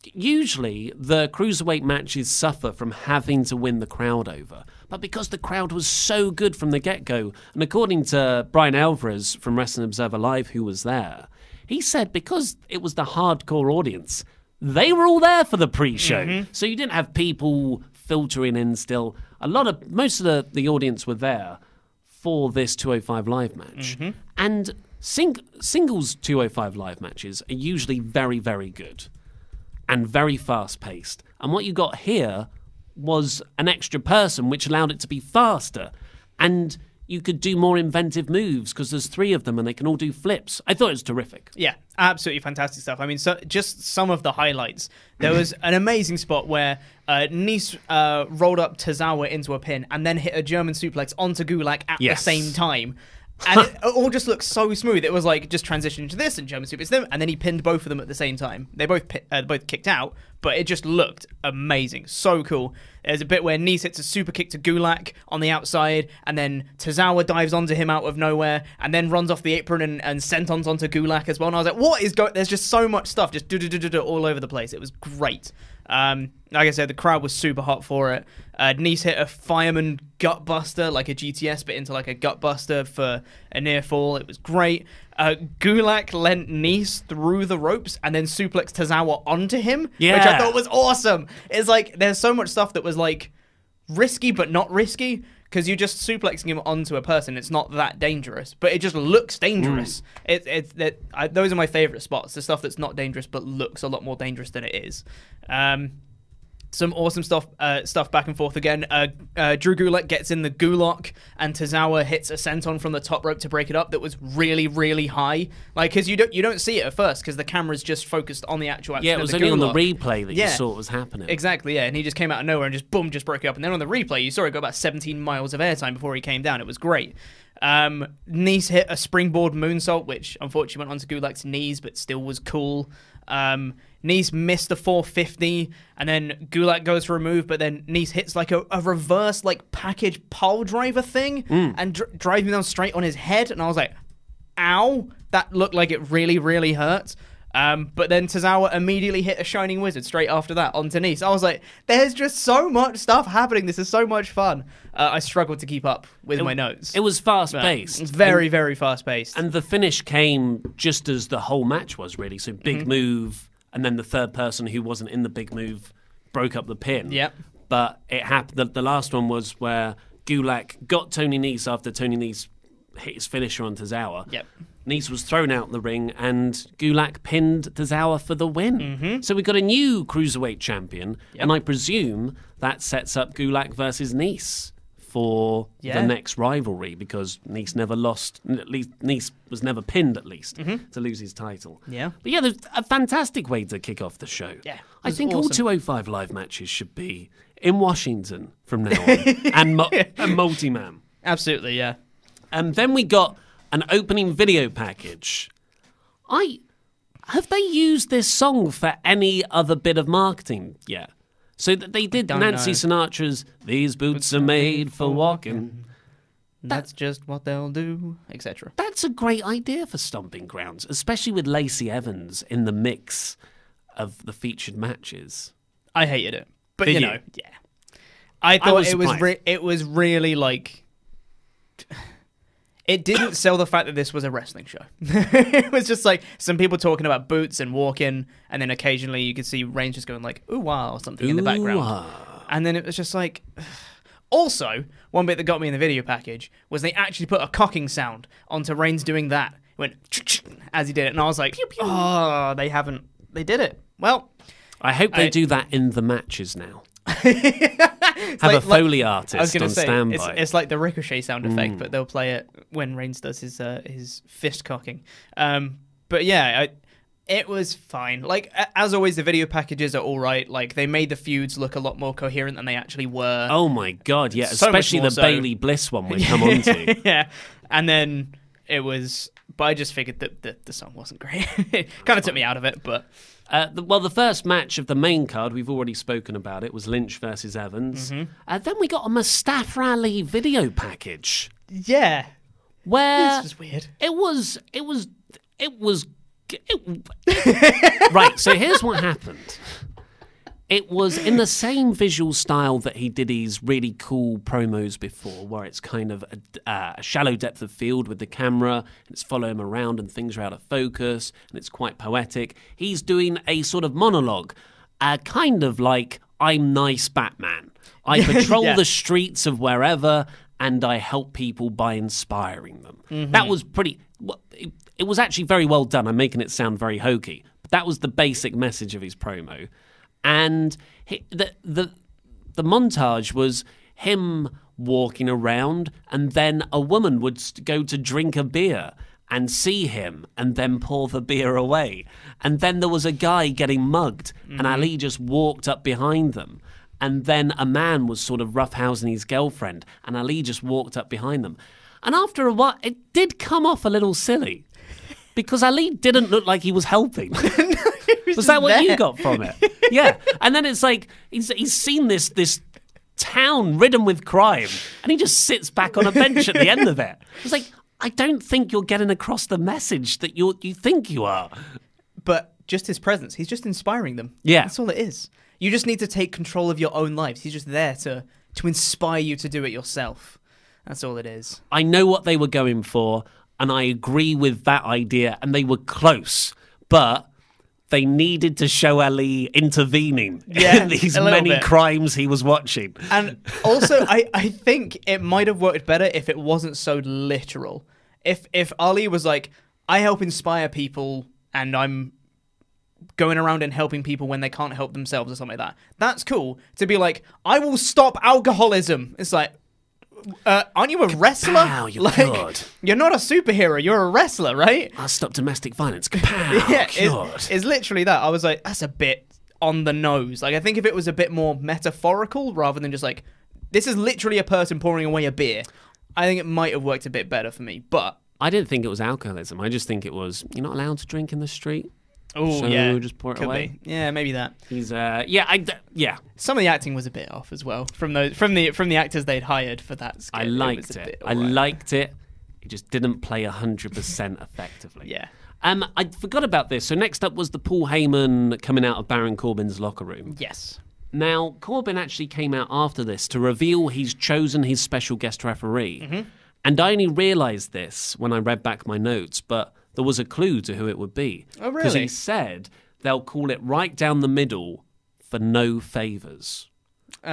usually the cruiserweight matches suffer from having to win the crowd over. But because the crowd was so good from the get-go, and according to Brian Alvarez from Wrestling Observer Live, who was there, he said because it was the hardcore audience, they were all there for the pre-show. Mm-hmm. So you didn't have people filtering in still. A lot of, most of the, the audience were there for this two oh five Live match. Mm-hmm. And sing, singles two oh five Live matches are usually very, very good and very fast-paced. And what you got here was an extra person, which allowed it to be faster. And you could do more inventive moves because there's three of them and they can all do flips. I thought it was terrific. Yeah, absolutely fantastic stuff. I mean, so just some of the highlights. There was an amazing spot where uh, Nice uh, rolled up Tozawa into a pin and then hit a German suplex onto Gulak at Yes. the same time. And it all just looked so smooth. It was like just transitioning to this and German suplex them, and then he pinned both of them at the same time. They both pi- uh, both kicked out, but it just looked amazing. So cool. There's a bit where Nice hits a super kick to Gulak on the outside, and then Tozawa dives onto him out of nowhere, and then runs off the apron and, and sentons onto Gulak as well. And I was like, what is going... There's just so much stuff, just do-do-do-do-do all over the place. It was great. Um, like I said, the crowd was super hot for it. Uh, Nice hit a fireman gutbuster, like a G T S, but into like a gutbuster for a near fall. It was great. Uh, Gulak lent Nice through the ropes and then suplexed Tozawa onto him, Yeah. which I thought was awesome. It's like, there's so much stuff that was like risky but not risky, because you're just suplexing him onto a person. It's not that dangerous, but it just looks dangerous. Mm. It, it, it, I, those are my favorite spots, the stuff that's not dangerous but looks a lot more dangerous than it is. Um, some awesome stuff uh, stuff back and forth again. Uh, uh, Drew Gulak gets in the Gulak, and Tozawa hits a senton from the top rope to break it up that was really, really high. Like, because you don't, you don't see it at first because the camera's just focused on the actual action Yeah, it of was the only on the Gulak. replay that Yeah. you saw what was happening. Exactly, yeah. And he just came out of nowhere and just boom, just broke it up. And then on the replay, you saw it go about seventeen miles of airtime before he came down. It was great. Um, Nice hit a springboard moonsault, which unfortunately went onto Gulak's knees, but still was cool. Um, Nice missed the four fifty, and then Gulak goes for a move, but then Nice hits like a, a reverse like package pile driver thing Mm. and dr- drives him down straight on his head. And I was like, ow, that looked like it really, really hurt. Um, but then Tozawa immediately hit a Shining Wizard straight after that onto Nice. I was like, there's just so much stuff happening. This is so much fun. Uh, I struggled to keep up with It- my notes. It was fast-paced. It's very, And- very fast-paced. And the finish came just as the whole match was, really. So big Mhm. move, and then the third person who wasn't in the big move broke up the pin. Yep. But it happened. The, the last one was where Gulak got Tony Nese after Tony Nese hit his finisher on Tozawa. Yep. Nese was thrown out the ring, and Gulak pinned Tozawa for the win. Mm-hmm. So we got a new cruiserweight champion, and I presume that sets up Gulak versus Nese for Yeah. the next rivalry, because Nese never lost. At least Nese was never pinned, at least, Mhm. to lose his title. Yeah. But yeah, there's a fantastic way to kick off the show. Yeah, I was think all awesome. two oh five Live matches should be in Washington from now on, and, mu- and multi-man. Absolutely, yeah. And then we got an opening video package. I have they used this song for any other bit of marketing yet? So that they did Don't Nancy know. Sinatra's "These Boots Are Made for Walking." That's just what they'll do, et cetera. That's a great idea for Stomping Grounds, especially with Lacey Evans in the mix of the featured matches. I hated it, but Did you you? know, yeah. I I thought was it was surprised. re- it was really like it didn't sell the fact that this was a wrestling show. It was just like some people talking about boots and walking, and then occasionally you could see Reigns just going like "ooh wow" or something in the background, Ooh-ah. and then it was just like. Also, one bit that got me in the video package was they actually put a cocking sound onto Reigns doing that. It went as he did it, and I was like, "Oh, they haven't. They did it well." I hope they I- do that in the matches now. It's Have like- a Foley like- artist I was gonna on say, standby. It's, it's like the ricochet sound effect, Mm. but they'll play it when Reigns does his uh, his fist cocking. Um, but yeah, I, it was fine. Like a- as always, the video packages are all right. Like they made the feuds look a lot more coherent than they actually were. Oh my god, yeah, So much especially more the so. Bailey Bliss one we come on to. Yeah, and then it was. But I just figured that the, the song wasn't great. It kind of took me out of it, but. Uh, the, well, the first match of the main card, we've already spoken about it, was Lynch versus Evans. Mhm. Uh, then we got a Mustafa Ali video package. Yeah. Where This was weird. It was, it was, it was, it, right, so here's what happened. It was in the same visual style that he did his really cool promos before, where it's kind of a, uh, a shallow depth of field with the camera, and it's follow him around and things are out of focus, and it's quite poetic. He's doing a sort of monologue, uh, kind of like, I'm nice Batman. I patrol Yeah. the streets of wherever, and I help people by inspiring them. Mhm. That was pretty... well, It, it was actually very well done. I'm making it sound very hokey. But that was the basic message of his promo. And he, the, the the montage was him walking around, and then a woman would go to drink a beer and see him and then pour the beer away. And then there was a guy getting mugged, mm-hmm. and Ali just walked up behind them. And then a man was sort of roughhousing his girlfriend, and Ali just walked up behind them. And after a while, it did come off a little silly, because Ali didn't look like he was helping. was, was that what there. you got from it? Yeah. And then it's like, he's, he's seen this this town ridden with crime, and he just sits back on a bench at the end of it. It's like, I don't think you're getting across the message that you you think you are. But just his presence, he's just inspiring them. Yeah. That's all it is. You just need to take control of your own lives. He's just there to, to inspire you to do it yourself. That's all it is. I know what they were going for, and I agree with that idea, and they were close, but they needed to show Ali intervening yeah, in these many bit. crimes he was watching. And also, I, I think it might have worked better if it wasn't so literal. If if Ali was like, I help inspire people, and I'm going around and helping people when they can't help themselves or something like that. That's cool. To be like, I will stop alcoholism. It's like, uh, aren't you a wrestler? Wow, you're like, good. You're not a superhero. You're a wrestler, right? I'll stop domestic violence. Kapow, yeah, cured. it's, it's literally that. I was like, that's a bit on the nose. Like, I think if it was a bit more metaphorical rather than just like, this is literally a person pouring away a beer, I think it might have worked a bit better for me. But I didn't think it was alcoholism. I just think it was, you're not allowed to drink in the street. Oh, so yeah. just pour it Could away. Be. Yeah, maybe that. He's, uh, yeah, I, yeah. Some of the acting was a bit off as well from those from the from the actors they'd hired for that skit. I liked it. it. I liked it. It just didn't play one hundred percent effectively. Yeah. Um, I forgot about this. So next up was the Paul Heyman coming out of Baron Corbin's locker room. Yes. Now, Corbin actually came out after this to reveal he's chosen his special guest referee. Mm-hmm. And I only realised this when I read back my notes, but there was a clue to who it would be. Oh, really? Because he said they'll call it right down the middle for no favours. Oh,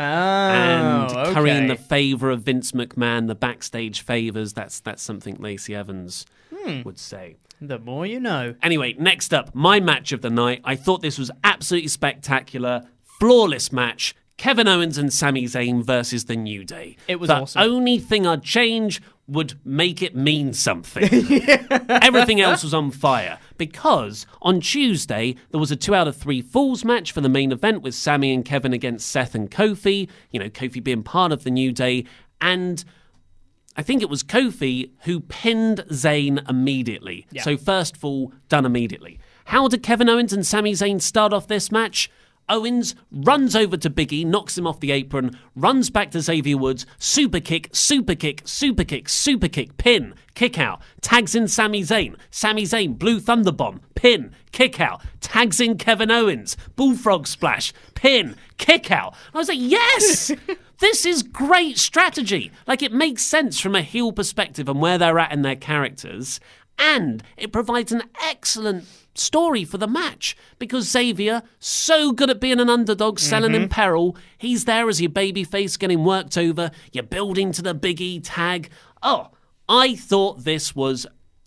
and okay. currying the favour of Vince McMahon, the backstage favours, that's that's something Lacey Evans Hmm. would say. The more you know. Anyway, next up, my match of the night. I thought this was absolutely spectacular. Flawless match. Kevin Owens and Sami Zayn versus The New Day. It was the awesome. The only thing I'd change would make it mean something. Everything else was on fire. Because on Tuesday, there was a two out of three falls match for the main event with Sami and Kevin against Seth and Kofi. You know, Kofi being part of The New Day. And I think it was Kofi who pinned Zayn immediately. Yeah. So first fall, done immediately. How did Kevin Owens and Sami Zayn start off this match? Owens runs over to Big E, knocks him off the apron, runs back to Xavier Woods, super kick, super kick, super kick, super kick, pin, kick out, tags in Sami Zayn, Sami Zayn, blue thunder bomb, pin, kick out, tags in Kevin Owens, bullfrog splash, pin, kick out. I was like, yes! This is great strategy. Like, it makes sense from a heel perspective and where they're at in their characters, and it provides an excellent story for the match because Xavier, so good at being an underdog, selling Mm-hmm. in peril. He's there as your babyface getting worked over. You're building to the Big E tag. Oh, I thought this was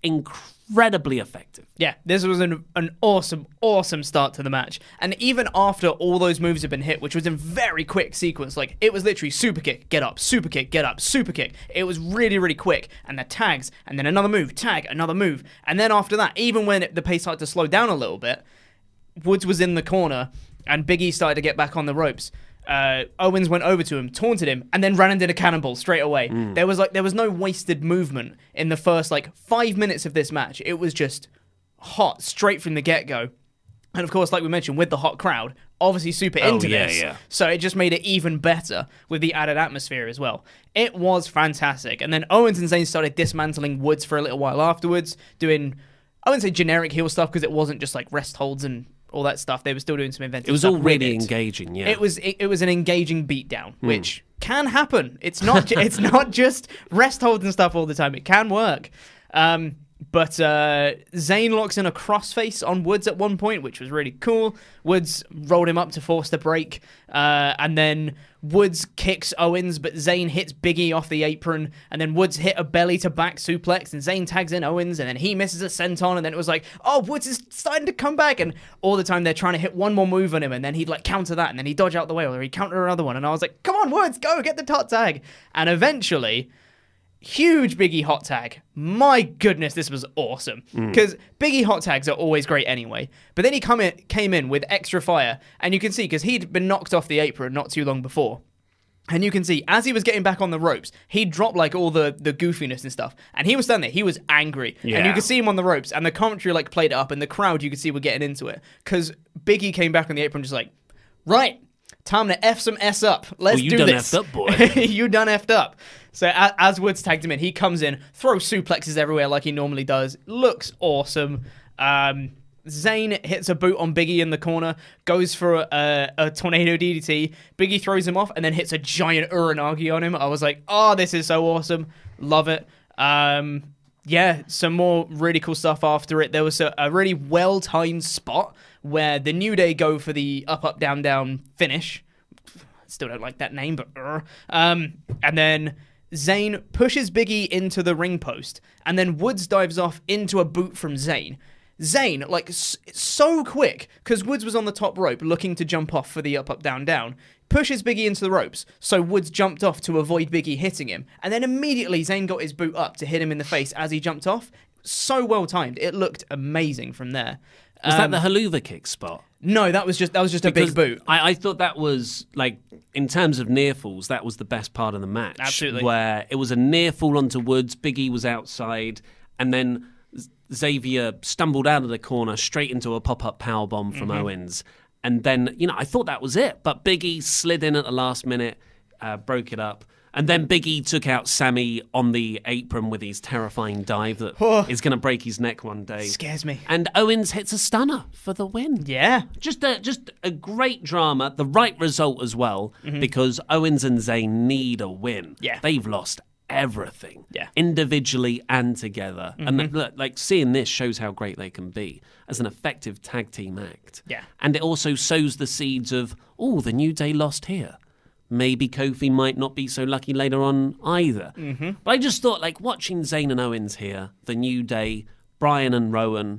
incredibly effective. Yeah, this was an an awesome, awesome start to the match. And even after all those moves had been hit, which was in very quick sequence, like it was literally super kick, get up, super kick, get up, super kick. It was really, really quick. And the tags, and then another move, tag, another move. And then after that, even when it, the pace started to slow down a little bit, Woods was in the corner and Big E started to get back on the ropes. Uh, Owens went over to him, taunted him, and then ran and did a cannonball straight away. Mm. There was like there was no wasted movement in the first like five minutes of this match. It was just hot straight from the get-go. And of course, like we mentioned, with the hot crowd, obviously super Oh, into yeah, this. yeah. So it just made it even better with the added atmosphere as well. It was fantastic. And then Owens and Zayn started dismantling Woods for a little while afterwards, doing, I wouldn't say generic heel stuff because it wasn't just like rest holds and all that stuff. They were still doing some inventive It was stuff all really with it. engaging, yeah. It was it, it was an engaging beatdown, Hmm. which can happen. It's not ju- it's not just rest holds and stuff all the time. It can work. Um, but uh, Zayn locks in a crossface on Woods at one point, which was really cool. Woods rolled him up to force the break, uh, and then Woods kicks Owens, but Zayn hits Biggie off the apron, and then Woods hit a belly to back suplex, and Zayn tags in Owens, and then he misses a senton, and then it was like, oh, Woods is starting to come back, and all the time they're trying to hit one more move on him, and then he'd like counter that, and then he'd dodge out the way, or he'd counter another one, and I was like, come on, Woods, go, get the top tag. And eventually, huge Biggie hot tag. My goodness, this was awesome. Because mm. Biggie hot tags are always great anyway. But then he come in, came in with extra fire. And you can see, because he'd been knocked off the apron not too long before. And you can see, as he was getting back on the ropes, he dropped like all the, the goofiness and stuff. And he was standing there. He was angry. Yeah. And you could see him on the ropes. And the commentary like played it up. And the crowd, you could see, were getting into it. Because Biggie came back on the apron just like, right, time to F some S up. Let's well, you do done this. F'd up, boy. You done F'd up. So as, as Woods tagged him in, he comes in, throws suplexes everywhere like he normally does. Looks awesome. Um, Zayn hits a boot on Biggie in the corner, goes for a, a tornado D D T. Biggie throws him off and then hits a giant Uranagi on him. I was like, oh, this is so awesome. Love it. Um, yeah, some more really cool stuff after it. There was a, a really well-timed spot where the New Day go for the up, up, down, down finish. Still don't like that name, but... Uh, um, and then Zayn pushes Biggie into the ring post, and then Woods dives off into a boot from Zayn. Zayn, like, s- so quick, because Woods was on the top rope looking to jump off for the up, up, down, down, pushes Biggie into the ropes, so Woods jumped off to avoid Biggie hitting him, and then immediately Zayn got his boot up to hit him in the face as he jumped off. So well timed. It looked amazing from there. Was Um, that the haluva kick spot? No, that was just that was just Because a big boot. I, I thought that was, like, in terms of near falls, that was the best part of the match. Absolutely. Where it was a near fall onto Woods, Biggie was outside, and then Xavier stumbled out of the corner straight into a pop-up powerbomb from Mhm. Owens. And then, you know, I thought that was it. But Biggie slid in at the last minute, uh, broke it up. And then Biggie took out Sammy on the apron with his terrifying dive that Oh. is going to break his neck one day. Scares me. And Owens hits a stunner for the win. Yeah. Just a, just a great drama, the right result as well, Mhm. because Owens and Zayn need a win. Yeah. They've lost everything. Yeah. Individually and together. Mhm. And look, like seeing this shows how great they can be as an effective tag team act. Yeah. And it also sows the seeds of, oh, the New Day lost here. Maybe Kofi might not be so lucky later on either. Mm-hmm. But I just thought, like, watching Zayn and Owens here, the New Day, Bryan and Rowan,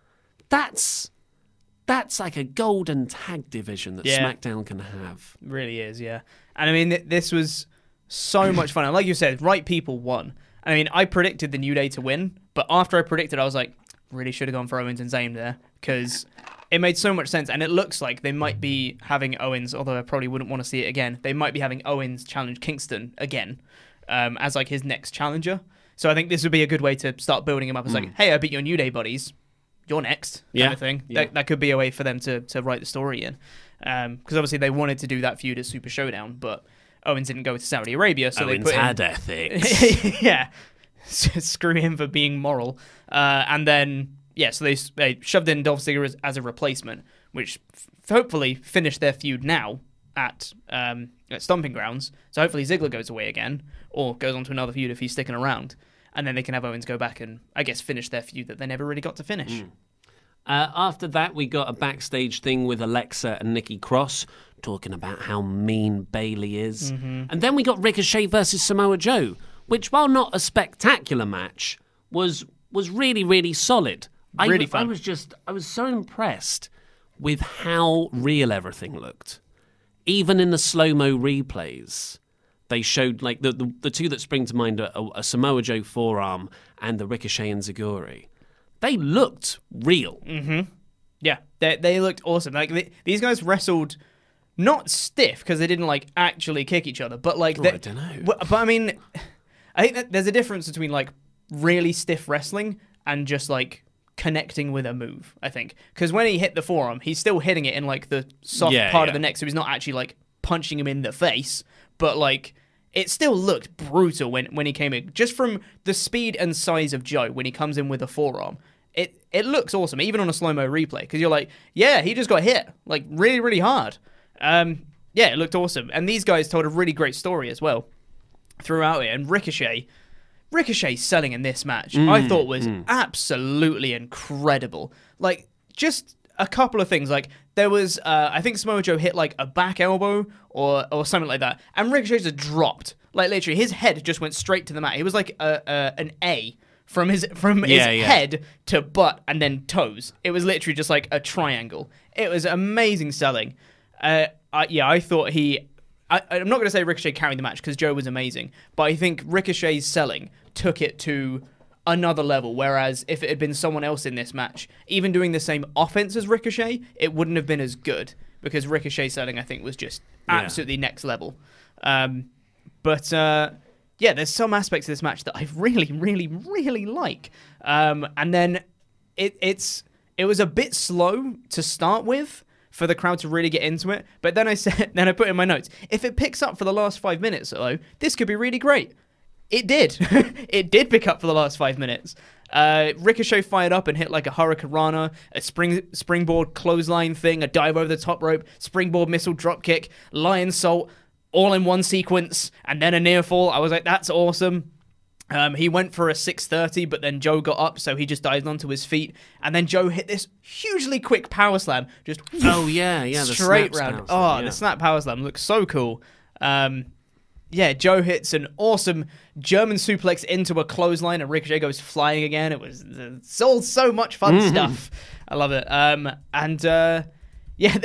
that's that's like a golden tag division that Yeah. SmackDown can have. Really is, yeah. And I mean, th- this was so much fun. And like you said, right people won. I mean, I predicted the New Day to win, but after I predicted, I was like, really should have gone for Owens and Zayn there, because it made so much sense. And it looks like they might be having Owens, although I probably wouldn't want to see it again, they might be having Owens challenge Kingston again um, as like his next challenger. So I think this would be a good way to start building him up as Mm. like, hey, I beat your New Day buddies. You're next, kind Yeah. of thing. Yeah. That, that could be a way for them to, to write the story in. Because um, obviously they wanted to do that feud at Super Showdown, but Owens didn't go to Saudi Arabia, so Owens they put had in... ethics. yeah. Screw him for being moral. Uh, and then, yeah, so they, they shoved in Dolph Ziggler as, as a replacement, which f- hopefully finished their feud now at, um, at Stomping Grounds. So hopefully Ziggler goes away again, or goes on to another feud if he's sticking around. And then they can have Owens go back and, I guess, finish their feud that they never really got to finish. Mm. Uh, after that, we got a backstage thing with Alexa and Nikki Cross talking about how mean Bayley is. Mhm. And then we got Ricochet versus Samoa Joe, which, while not a spectacular match, was was really, really solid. I, Really I fun. was just, I was so impressed with how real everything looked. Even in the slow-mo replays, they showed, like, the, the, the two that spring to mind are a, a Samoa Joe forearm and the Ricochet and Zaguri. They looked real. Mm-hmm. Yeah, they they looked awesome. Like they, these guys wrestled not stiff because they didn't like actually kick each other, but like Oh, they, I don't know. But, but I mean, I think that there's a difference between like really stiff wrestling and just like connecting with a move. I think because when he hit the forearm, he's still hitting it in like the soft Yeah, part yeah. of the neck, so he's not actually like punching him in the face, but like. It still looked brutal when, when he came in. Just from the speed and size of Joe when he comes in with a forearm, it it looks awesome, even on a slow-mo replay, because you're like, yeah, he just got hit, like, really, really hard. Um, yeah, it looked awesome. And these guys told a really great story as well throughout it. And Ricochet, Ricochet selling in this match, Mm, I thought was mm. absolutely incredible. Like, just a couple of things. Like, there was, uh, I think Samoa Joe hit, like, a back elbow or or something like that. And Ricochet just dropped. Like, literally, his head just went straight to the mat. He was like a, a, an A from his from Yeah, his yeah. head to butt and then toes. It was literally just like a triangle. It was amazing selling. Uh, I, yeah, I thought he... I, I'm not going to say Ricochet carried the match because Joe was amazing, but I think Ricochet's selling took it to another level, whereas if it had been someone else in this match, even doing the same offense as Ricochet, it wouldn't have been as good, because Ricochet selling, I think, was just Yeah. absolutely next level. Um, but... Uh, yeah, there's some aspects of this match that I really, really, really like. Um, and then it, it's it was a bit slow to start with for the crowd to really get into it. But then I said, then I put in my notes, if it picks up for the last five minutes or so, this could be really great. It did. It did pick up for the last five minutes. Uh, Ricochet fired up and hit like a Hurricanrana, a spring springboard clothesline thing, a dive over the top rope, springboard missile dropkick, lion salt, all in one sequence, and then a near fall. I was like, that's awesome. Um, he went for a six thirty, but then Joe got up, so he just dived onto his feet. And then Joe hit this hugely quick power slam. Just Oh, yeah, yeah. The straight snaps round. power Oh, slam, yeah. the snap power slam looks so cool. Um, yeah, Joe hits an awesome German suplex into a clothesline, and Ricochet goes flying again. It was it's all so much fun Mhm. stuff. I love it. Um, and... Uh, Yeah,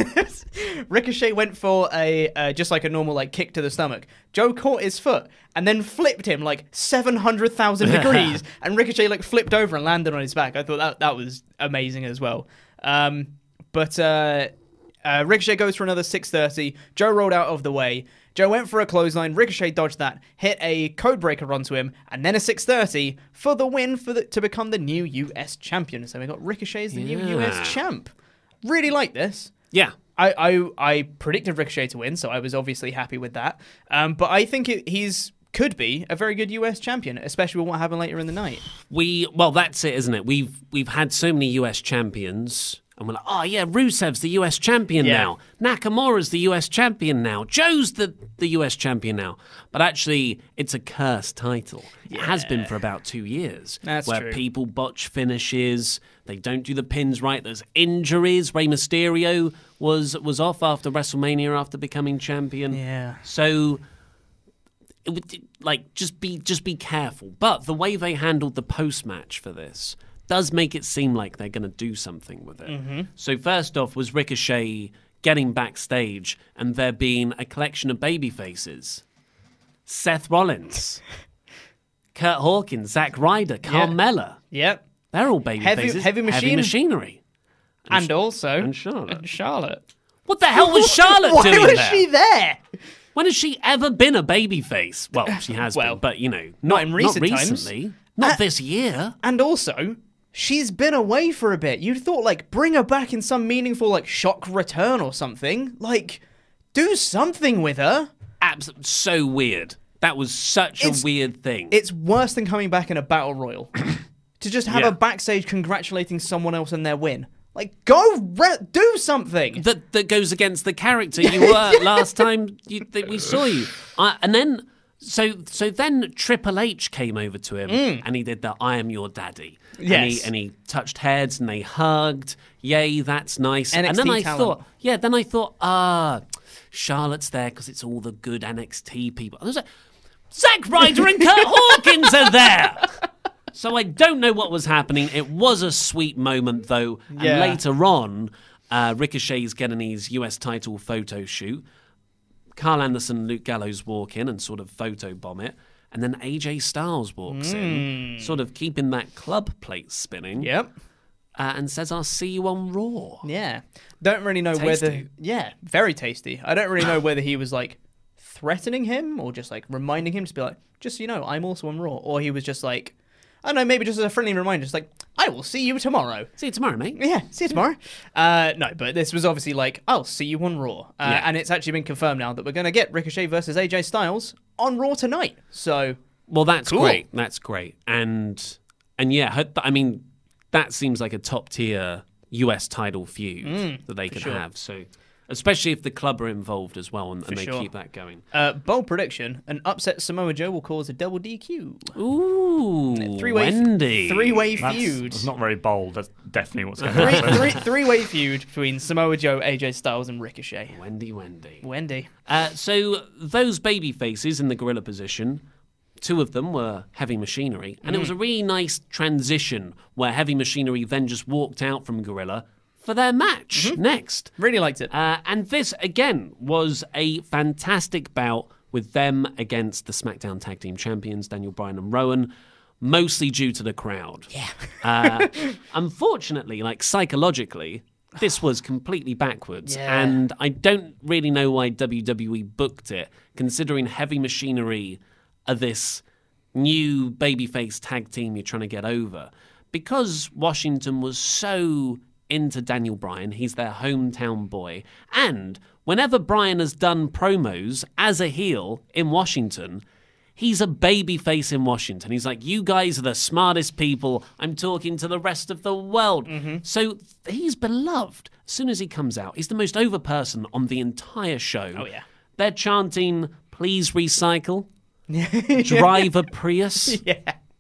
Ricochet went for a uh, just like a normal like kick to the stomach. Joe caught his foot and then flipped him like seven hundred thousand degrees, and Ricochet like flipped over and landed on his back. I thought that that was amazing as well. Um, but uh, uh, Ricochet goes for another six thirty. Joe rolled out of the way. Joe went for a clothesline. Ricochet dodged that, hit a code breaker onto him, and then a six thirty for the win for the, to become the new U S champion. So we got Ricochet as the new U Yeah. S champ. Really like this. Yeah. I, I I predicted Ricochet to win, so I was obviously happy with that. Um, but I think it, he's could be a very good U S champion, especially with what happened later in the night. We well, that's it, isn't it? We've we've had so many U S champions, and we're like, oh yeah, Rusev's the U S champion Yeah. now. Nakamura's the U S champion now. Joe's the the U S champion now. But actually, it's a cursed title. It has been for about two years. That's where true. people botch finishes. They don't do the pins right. There's injuries. Rey Mysterio was was off after WrestleMania after becoming champion. Yeah. So, it would, like, just be just be careful. But the way they handled the post match for this does make it seem like they're going to do something with it. Mhm. So first off was Ricochet getting backstage and there being a collection of baby faces. Seth Rollins, Kurt Hawkins, Zack Ryder, Carmella. Yep. They're all baby Heavy- faces. heavy machine. machinery. And, also and Charlotte. and Charlotte. What the hell was Charlotte Why doing was there? she there? When has she ever been a babyface? Well, she has Well, been, but you know, not not, in recent not times. recently. Not Uh, this year. And also, she's been away for a bit. You'd thought, like, bring her back in some meaningful, like, shock return or something. Like, do something with her. Abs- so weird. That was such It's- a weird thing. It's worse than coming back in a battle royal. To just have Yeah. a backstage congratulating someone else on their win. Like, go re- do something. that that goes against the character you were last time you, that we saw you. Uh, and then, so so then Triple H came over to him and he did the "I am your daddy." And he, Mm. Yes. and he touched heads and they hugged. Yay, that's nice. N X T and then I talent. thought, yeah, then I thought, ah, Charlotte's there because it's all the good N X T people. I was like, Zack Ryder and Kurt Hawkins are there. So I don't know what was happening. It was a sweet moment, though. And Yeah. later on, uh, Ricochet's getting his U S title photo shoot. Carl Anderson and Luke Gallows walk in and sort of photo bomb it. And then A J Styles walks in, sort of keeping that club plate spinning. Yep. Uh, and says, I'll see you on Raw. Yeah. Don't really know whether... Tasty. Yeah, very tasty. I don't really know whether he was, like, threatening him or just, like, reminding him to be like, just so you know, I'm also on Raw. Or he was just like... I don't know, maybe just as a friendly reminder, just like, I will see you tomorrow. See you tomorrow, mate. Yeah, see you tomorrow. Uh, no, but this was obviously like, I'll see you on Raw. Uh, Yeah. And it's actually been confirmed now that we're going to get Ricochet versus A J Styles on Raw tonight. So, Well, that's Cool. great. That's great. And, and yeah, her, I mean, that seems like a top tier U S title feud Mm, that they for could sure. have. So, especially if the club are involved as well, and, For and they sure. keep that going. Uh, bold prediction: an upset Samoa Joe will cause a double D Q. Ooh, three-way, Wendy. three-way That's, feud. that's not very bold. That's definitely what's going to Three, happen. three, three-way feud between Samoa Joe, A J Styles, and Ricochet. Wendy, Wendy. Wendy. Uh, so those baby faces in the gorilla position, two of them were Heavy Machinery, and it was a really nice transition where Heavy Machinery then just walked out from Gorilla for their match next. Really liked it. Uh, and this, again, was a fantastic bout with them against the SmackDown Tag Team Champions, Daniel Bryan and Rowan, mostly due to the crowd. Yeah. uh, unfortunately, like psychologically, this was completely backwards. Yeah. And I don't really know why W W E booked it, considering Heavy Machinery are this new babyface tag team you're trying to get over. Because Washington was so into Daniel Bryan, he's their hometown boy, and whenever Bryan has done promos as a heel in Washington, he's a babyface in Washington. He's like, you guys are the smartest people. I'm talking to the rest of the world. Mm-hmm. So he's beloved. As soon as he comes out, he's the most over person on the entire show. Oh, yeah. They're chanting, please recycle, drive a Prius. Yeah.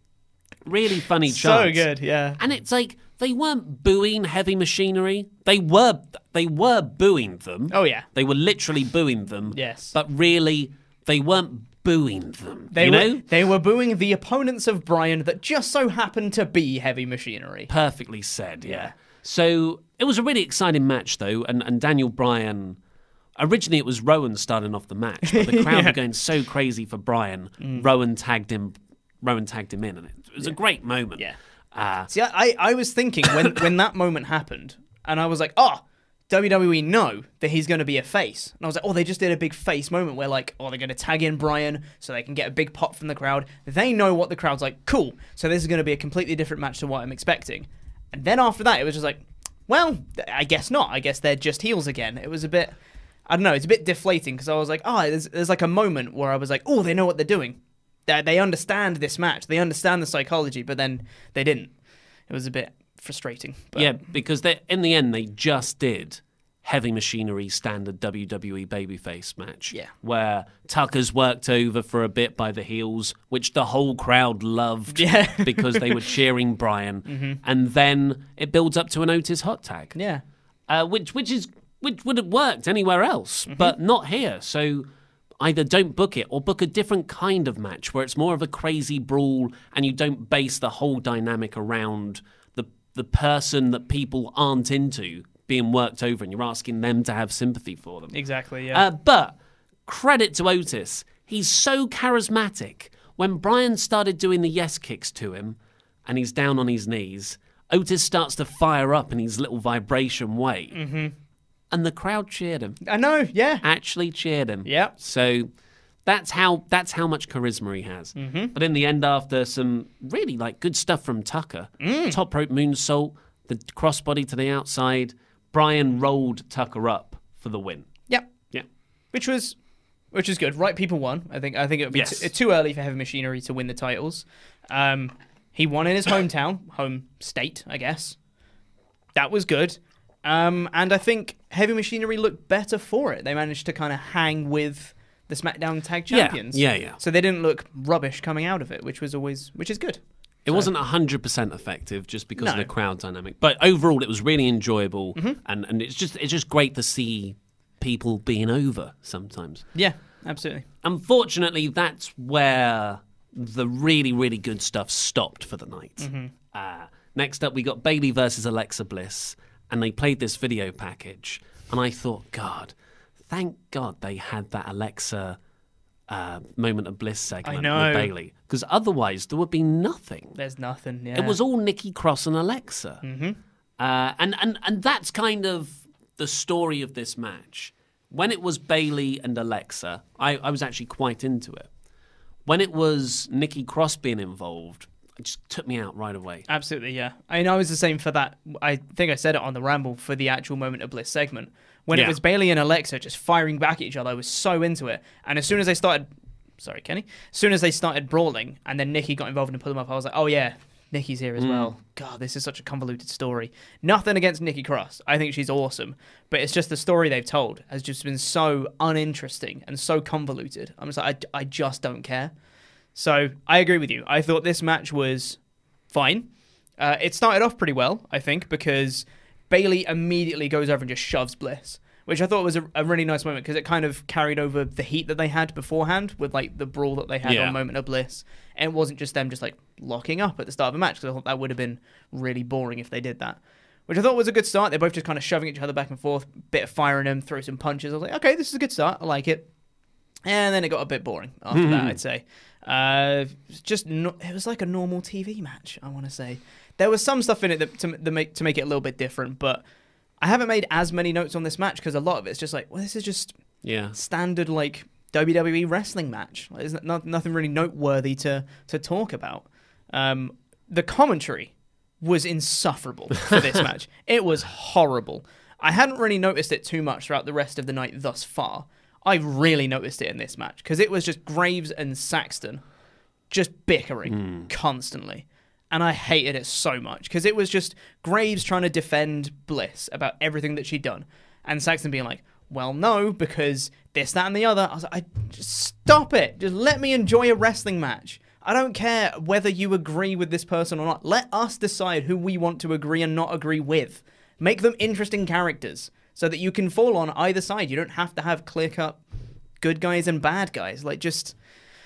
Really funny chants. So good, yeah. And it's like, they weren't booing Heavy Machinery. They were they were booing them. Oh, yeah. They were literally booing them. Yes. But really, they weren't booing them. They you were, know? They were booing the opponents of Bryan that just so happened to be Heavy Machinery. Perfectly said, yeah. Yeah. So it was a really exciting match, though, and, and Daniel Bryan... Originally, it was Rowan starting off the match, but the crowd Yeah. were going so crazy for Bryan. Mm. Rowan tagged him. Rowan tagged him in, and it, it was a great moment. Yeah. Uh, See, I, I was thinking when, when that moment happened, and I was like, oh, W W E know that he's going to be a face. And I was like, oh, they just did a big face moment where, like, oh, they're going to tag in Bryan so they can get a big pop from the crowd. They know what the crowd's like. Cool. So this is going to be a completely different match to what I'm expecting. And then after that, it was just like, well, I guess not. I guess they're just heels again. It was a bit, I don't know, it's a bit deflating because I was like, oh, there's, there's like a moment where I was like, oh, they know what they're doing. They, they understand this match. They understand the psychology, but then they didn't. It was a bit frustrating. But Yeah, because they, in the end, they just did Heavy Machinery standard W W E babyface match. Yeah. Where Tucker's worked over for a bit by the heels, which the whole crowd loved Yeah. because they were cheering Bryan. Mhm. And then it builds up to an Otis hot tag. Yeah. Uh, which which is which would have worked anywhere else, Mm-hmm. but not here. So either don't book it or book a different kind of match where it's more of a crazy brawl and you don't base the whole dynamic around the the person that people aren't into being worked over and you're asking them to have sympathy for them. Exactly, yeah. Uh, but credit to Otis. He's so charismatic. When Bryan started doing the yes kicks to him and he's down on his knees, Otis starts to fire up in his little vibration way. Mm-hmm. And the crowd cheered him. I know, yeah. Actually cheered him. Yeah. So that's how that's how much charisma he has. Mhm. But in the end, after some really like good stuff from Tucker, Mm. top rope moonsault, the crossbody to the outside, Bryan rolled Tucker up for the win. Yep. Yeah. Which was which is good. Right people won. I think I think it would be Yes. t- too early for Heavy Machinery to win the titles. Um, he won in his hometown, home state, I guess. That was good. Um, and I think Heavy Machinery looked better for it. They managed to kind of hang with the SmackDown Tag Yeah, Champions. yeah, yeah. So they didn't look rubbish coming out of it, which was always which is good. It So- wasn't one hundred percent effective just because of No. the crowd dynamic. But overall, it was really enjoyable. Mhm. And, and it's just it's just great to see people being over sometimes. Yeah, absolutely. Unfortunately, that's where the really, really good stuff stopped for the night. Mhm. Uh, next up, we got Bayley versus Alexa Bliss, and they played this video package. And I thought, God, thank God they had that Alexa uh, moment of bliss segment know. with Bayley, because otherwise there would be nothing. There's nothing. Yeah. It was all Nikki Cross and Alexa. Mm-hmm. Uh, and, and, and that's kind of the story of this match. When it was Bayley and Alexa, I, I was actually quite into it. When it was Nikki Cross being involved, it just took me out right away. Absolutely, yeah. I mean, I was the same for that. I think I said it on the Ramble for the actual Moment of Bliss segment. When Yeah. it was Bayley and Alexa just firing back at each other, I was so into it. And as soon as they started, sorry, Kenny, as soon as they started brawling and then Nikki got involved and put them up, I was like, oh yeah, Nikki's here as mm. well. God, this is such a convoluted story. Nothing against Nikki Cross. I think she's awesome. But it's just the story they've told has just been so uninteresting and so convoluted. I'm just like, I, I just don't care. So I agree with you. I thought this match was fine. Uh, it started off pretty well, I think, because Bayley immediately goes over and just shoves Bliss, which I thought was a, a really nice moment because it kind of carried over the heat that they had beforehand with like the brawl that they had yeah. on Moment of Bliss. And it wasn't just them just like locking up at the start of a match because I thought that would have been really boring if they did that, which I thought was a good start. They're both just kind of shoving each other back and forth, bit of firing them, throw some punches. I was like, okay, this is a good start. I like it. And then it got a bit boring after mm-hmm. that, I'd say. Uh, just no, it was like a normal T V match, I want to say. There was some stuff in it that, to, that make, to make it a little bit different, but I haven't made as many notes on this match because a lot of it's just like, well, this is just yeah. standard like W W E wrestling match. Like, there's not, nothing really noteworthy to to talk about. Um, the commentary was insufferable for this match. It was horrible. I hadn't really noticed it too much throughout the rest of the night thus far. I really noticed it in this match because it was just Graves and Saxton just bickering mm. constantly. And I hated it so much because it was just Graves trying to defend Bliss about everything that she'd done. And Saxton being like, well, no, because this, that, and the other. I was like, I, just stop it. Just let me enjoy a wrestling match. I don't care whether you agree with this person or not. Let us decide who we want to agree and not agree with. Make them interesting characters so that you can fall on either side. You don't have to have clear-cut good guys and bad guys. Like, just...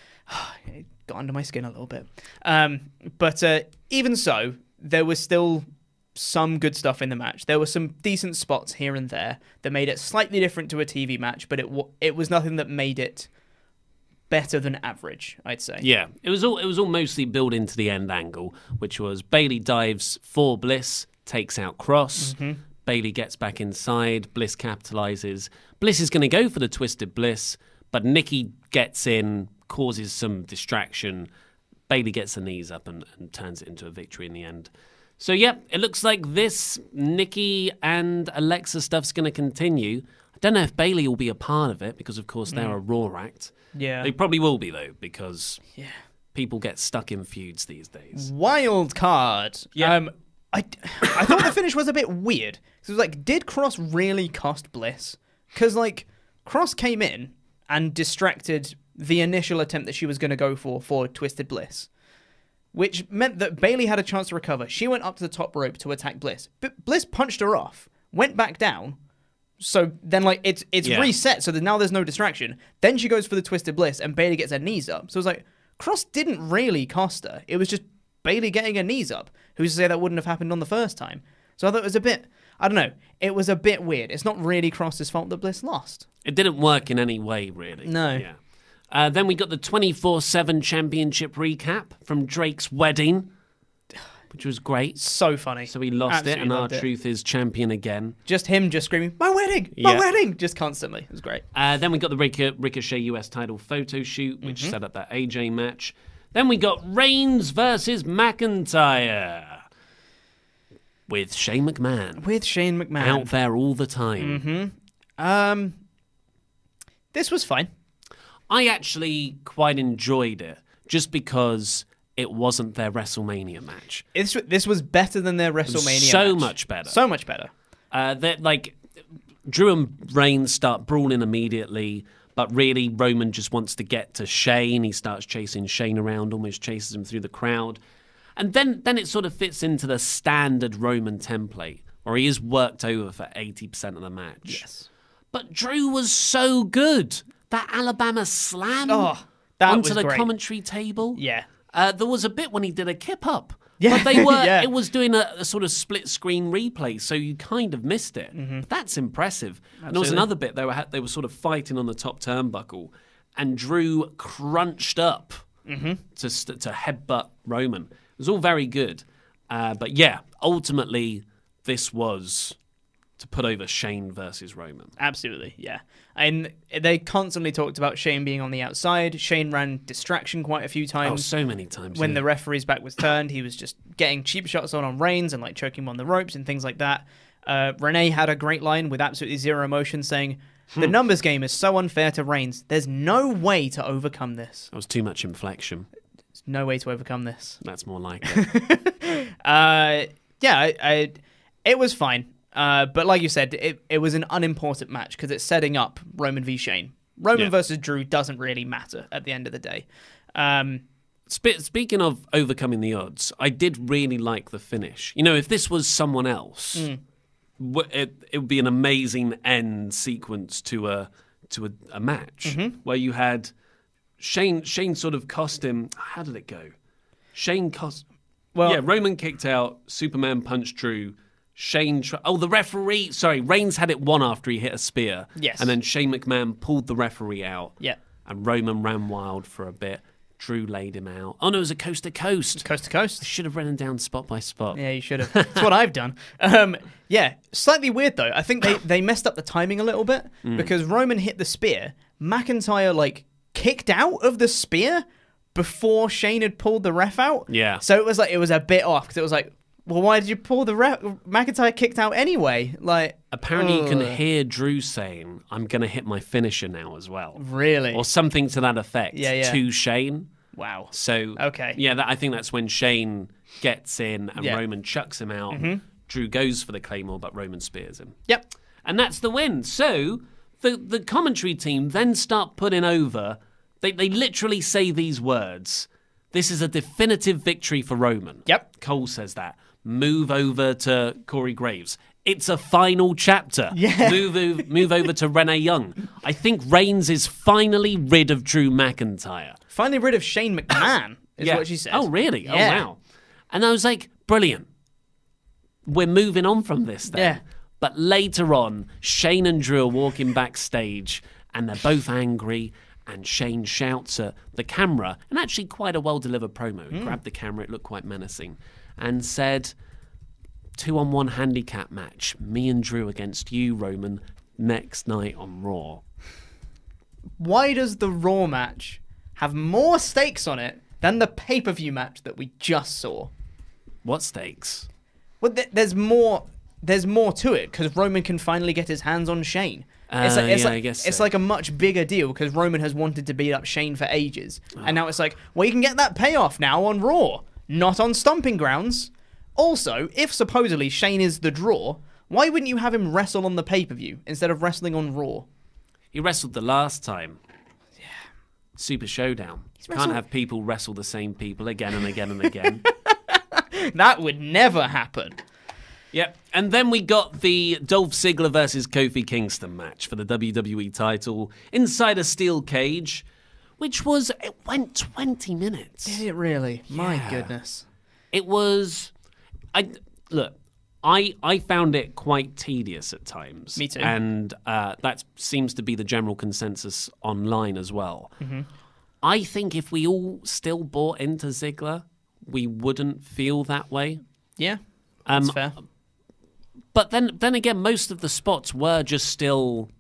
it got under my skin a little bit. Um, but uh, even so, there was still some good stuff in the match. There were some decent spots here and there that made it slightly different to a T V match, but it w- it was nothing that made it better than average, I'd say. Yeah, it was all it was all mostly built into the end angle, which was Bayley dives for Bliss, takes out Cross. Mm-hmm. Bayley gets back inside. Bliss capitalizes. Bliss is going to go for the Twisted Bliss, but Nikki gets in, causes some distraction. Bayley gets the knees up and, and turns it into a victory in the end. So, yeah, it looks like this Nikki and Alexa stuff's going to continue. I don't know if Bayley will be a part of it because, of course, they're mm. a Raw act. Yeah. They probably will be, though, because yeah. people get stuck in feuds these days. Wild card. Yeah. Um, I, I thought the finish was a bit weird. So it was like, did Cross really cost Bliss? Because, like, Cross came in and distracted the initial attempt that she was going to go for for Twisted Bliss, which meant that Bayley had a chance to recover. She went up to the top rope to attack Bliss. But Bliss punched her off, went back down. So then, like, it's it's yeah. reset, so that now there's no distraction. Then she goes for the Twisted Bliss, and Bayley gets her knees up. So it was like, Cross didn't really cost her. It was just Bayley getting her knees up. Who's to say that wouldn't have happened on the first time? So I thought it was a bit, I don't know, it was a bit weird. It's not really Cross's fault that Bliss lost. It didn't work in any way, really. No. Yeah. Uh, then we got the twenty-four seven championship recap from Drake's wedding, which was great. So funny. So he lost Absolutely it, and R-Truth is champion again. Just him just screaming, my wedding, my Yeah. wedding, just constantly. It was great. Uh, then we got the Ric- Ricochet U S title photo shoot, which Mhm. set up that A J match. Then we got Reigns versus McIntyre with Shane McMahon. With Shane McMahon. Out there all the time. Mm-hmm. Um, this was fine. I actually quite enjoyed it, just because it wasn't their WrestleMania match. This, this was better than their WrestleMania So match. much better. So much better. Uh, that like Drew and Reigns start brawling immediately, but really Roman just wants to get to Shane. He starts chasing Shane around, almost chases him through the crowd. And then, then it sort of fits into the standard Roman template, where he is worked over for eighty percent of the match. Yes. But Drew was so good. That Alabama slam oh, that onto was the great. commentary table. Yeah. Uh, there was a bit when he did a kip up. Yeah. But they were, yeah. it was doing a, a sort of split screen replay, so you kind of missed it. Mm-hmm. That's impressive. Absolutely. And there was another bit, they were, they were sort of fighting on the top turnbuckle, and Drew crunched up mm-hmm. to, st- to headbutt Roman. It was all very good. Uh, but yeah, ultimately, this was to put over Shane versus Roman. Absolutely, yeah. And they constantly talked about Shane being on the outside. Shane ran distraction quite a few times. Oh, so many times. When yeah. the referee's back was turned, he was just getting cheap shots on on Reigns and like choking him on the ropes and things like that. Uh, Renee had a great line with absolutely zero emotion saying, the Hmm. numbers game is so unfair to Reigns. There's no way to overcome this. That was too much inflection. There's no way to overcome this. That's more like it. uh, yeah, I, I, it was fine. Uh, but like you said, it, it was an unimportant match because it's setting up Roman v. Shane. Roman Yeah. versus Drew doesn't really matter at the end of the day. Um, Spe- Speaking of overcoming the odds, I did really like the finish. You know, if this was someone else, Mm. w- it, it would be an amazing end sequence to a to a, a match Mhm. where you had Shane. Shane sort of cost him. How did it go? Shane cost. Well- yeah, Roman kicked out. Superman punched Drew. Shane. Tr- oh, the referee. Sorry, Reigns had it won after he hit a spear. Yes. And then Shane McMahon pulled the referee out. Yeah. And Roman ran wild for a bit. Drew laid him out. Oh, no, it was a coast to coast. Coast to coast. I should have written down spot by spot. Yeah, you should have. That's what I've done. Um, yeah, slightly weird though. I think they, they messed up the timing a little bit Mm. because Roman hit the spear. McIntyre like kicked out of the spear before Shane had pulled the ref out. Yeah. So it was like it was a bit off because it was like, well, why did you pull the ref? McIntyre kicked out anyway. Like Apparently, you can ugh. hear Drew saying, I'm going to hit my finisher now as well. Really? Or something to that effect. Yeah, yeah. To Shane. Wow. So, Okay. yeah, that, I think that's when Shane gets in and Yeah. Roman chucks him out. Mhm. Drew goes for the Claymore, but Roman spears him. Yep. And that's the win. So, the, the commentary team then start putting over, they, they literally say these words. This is a definitive victory for Roman. Yep. Cole says that. Move over to Corey Graves. It's a final chapter. Yeah. Move, o- move over to Renee Young. I think Reigns is finally rid of Drew McIntyre. Finally rid of Shane McMahon is Yeah. what she said. Oh, really? Yeah. Oh, wow. And I was like, brilliant. We're moving on from this then. Yeah. But later on, Shane and Drew are walking backstage and they're both angry. And Shane shouts at the camera, and actually quite a well-delivered promo. He Mm. grabbed the camera, it looked quite menacing, and said, two-on-one handicap match, me and Drew against you, Roman, next night on Raw. Why does the Raw match have more stakes on it than the pay-per-view match that we just saw? What stakes? Well, th- there's more. There's more to it because Roman can finally get his hands on Shane. It's Uh, like, it's yeah, like, I guess it's so. like a much bigger deal because Roman has wanted to beat up Shane for ages, and now it's like, well, you can get that payoff now on Raw, not on Stomping Grounds. Also, if supposedly Shane is the draw, why wouldn't you have him wrestle on the pay-per-view instead of wrestling on Raw? He wrestled the last time. Yeah. Super Showdown. Can't wrestled- have people wrestle the same people again and again and again. That would never happen. Yep. And then we got the Dolph Ziggler versus Kofi Kingston match for the W W E title inside a steel cage, which was, it went twenty minutes. Did it really? My Yeah. goodness. It was, I look, I I found it quite tedious at times. Me too. And uh, that seems to be the general consensus online as well. Mhm. I think if we all still bought into Ziggler, we wouldn't feel that way. Yeah, that's Um, fair. But then, then again, most of the spots were just still,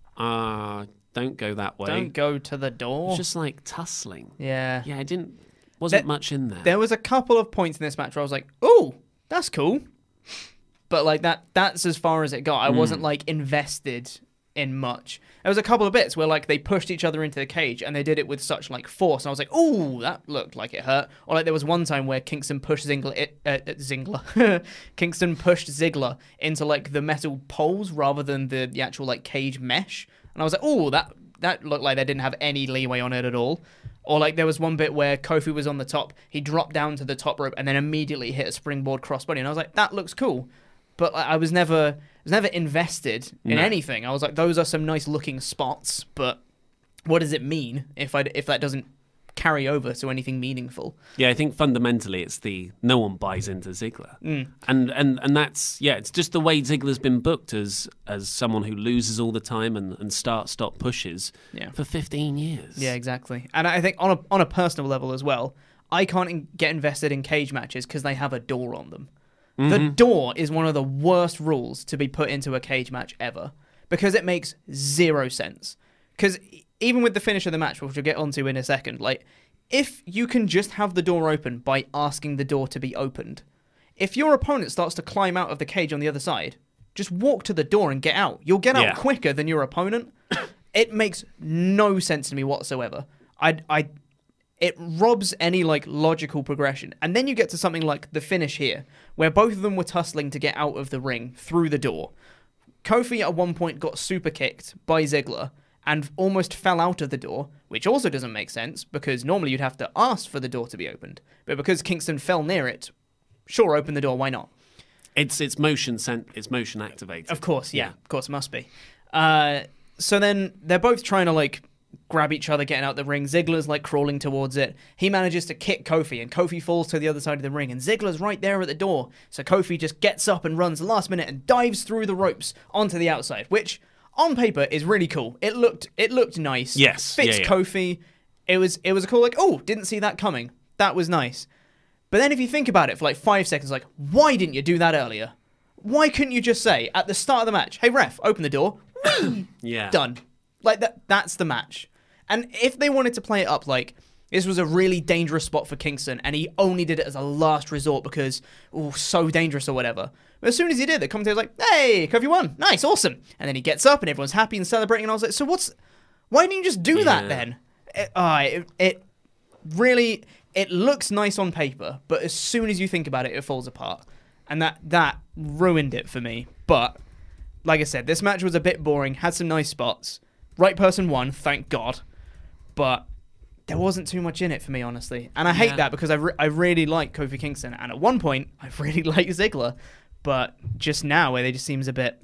uh, don't go that way. Don't go to the door. It's just like tussling. Yeah. Yeah, it didn't, wasn't There- much in there. There was a couple of points in this match where I was like, "Oh, that's cool," but like that—that's as far as it got. I Mm. wasn't like invested in much. There was a couple of bits where like they pushed each other into the cage and they did it with such like force. And I was like, "Oh, that looked like it hurt." Or like there was one time where Kingston pushed Ziggler, it, uh, uh, Ziggler, Kingston pushed Ziggler into like the metal poles rather than the, the actual like cage mesh. And I was like, "Oh, that that looked like they didn't have any leeway on it at all." Or like there was one bit where Kofi was on the top, he dropped down to the top rope and then immediately hit a springboard crossbody, and I was like, "That looks cool," but like, I was never, I was never invested in No. anything. I was like, "Those are some nice looking spots," but what does it mean if I if that doesn't carry over to anything meaningful? Yeah, I think fundamentally it's the no one buys into Ziggler, Mm. and and and that's yeah, it's just the way Ziggler's been booked as as someone who loses all the time and, and start stop pushes Yeah. for fifteen years. Yeah, exactly. And I think on a on a personal level as well, I can't in- get invested in cage matches because they have a door on them. The Mhm. door is one of the worst rules to be put into a cage match ever because it makes zero sense. Because even with the finish of the match, which we'll get onto in a second, like if you can just have the door open by asking the door to be opened, if your opponent starts to climb out of the cage on the other side, just walk to the door and get out. You'll get out Yeah. quicker than your opponent. It makes no sense to me whatsoever. I, I, it robs any like logical progression. And then you get to something like the finish here, where both of them were tussling to get out of the ring through the door. Kofi at one point got super kicked by Ziggler and almost fell out of the door, which also doesn't make sense because normally you'd have to ask for the door to be opened. But because Kingston fell near it, sure, open the door, why not? It's it's motion sent. It's motion activated. Of course, yeah, yeah. Of course, it must be. Uh, so then they're both trying to like grab each other, getting out the ring. Ziggler's like crawling towards it. He manages to kick Kofi, and Kofi falls to the other side of the ring, and Ziggler's right there at the door. So Kofi just gets up and runs the last minute and dives through the ropes onto the outside, which on paper is really cool. It looked it looked nice. Yes, fits yeah, yeah. Kofi. It was it was a cool like oh didn't see that coming. That was nice. But then if you think about it for like five seconds, like why didn't you do that earlier? Why couldn't you just say at the start of the match, hey ref, open the door? Yeah. Done. Like that that's the match. And if they wanted to play it up like this was a really dangerous spot for Kingston and he only did it as a last resort because oh so dangerous or whatever. But as soon as he did, the commentator was like, hey, Kofi won. Nice, awesome. And then he gets up and everyone's happy and celebrating and I was like, so what's why didn't you just do yeah. that then? It, uh, it, it really it looks nice on paper, but as soon as you think about it, it falls apart. And that, that ruined it for me. But, like I said, this match was a bit boring, had some nice spots. Right person won, thank God. But there wasn't too much in it for me, honestly. And I hate Yeah. that because I, re- I really like Kofi Kingston. And at one point, I really liked Ziggler. But just now, where they just seems a bit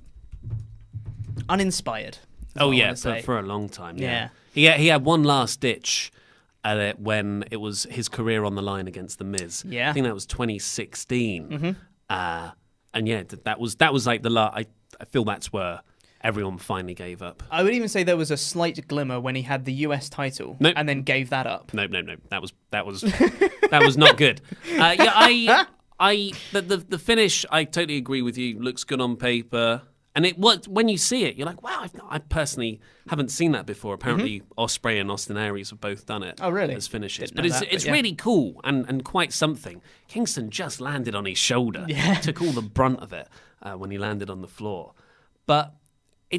uninspired. Oh, yeah, for, for a long time. Yeah. Yeah. He, had, he had one last ditch at it when it was his career on the line against The Miz. Yeah. I think that was twenty sixteen. Mm-hmm. Uh, and yeah, th- that was that was like the la- I I feel that's where everyone finally gave up. I would even say there was a slight glimmer when he had the U S title Nope. and then gave that up. No, no, no. That was that was that was not good. Uh, yeah, I I the, the the finish. I totally agree with you. Looks good on paper, and it what when you see it, you're like, wow. I've not, I personally haven't seen that before. Apparently, mm-hmm. Ospreay and Austin Aries have both done it. Oh, really? As finishes, Didn't but know it's that, it's but yeah. really cool and and quite something. Kingston just landed on his shoulder. Yeah. Took all the brunt of it uh, when he landed on the floor, but it.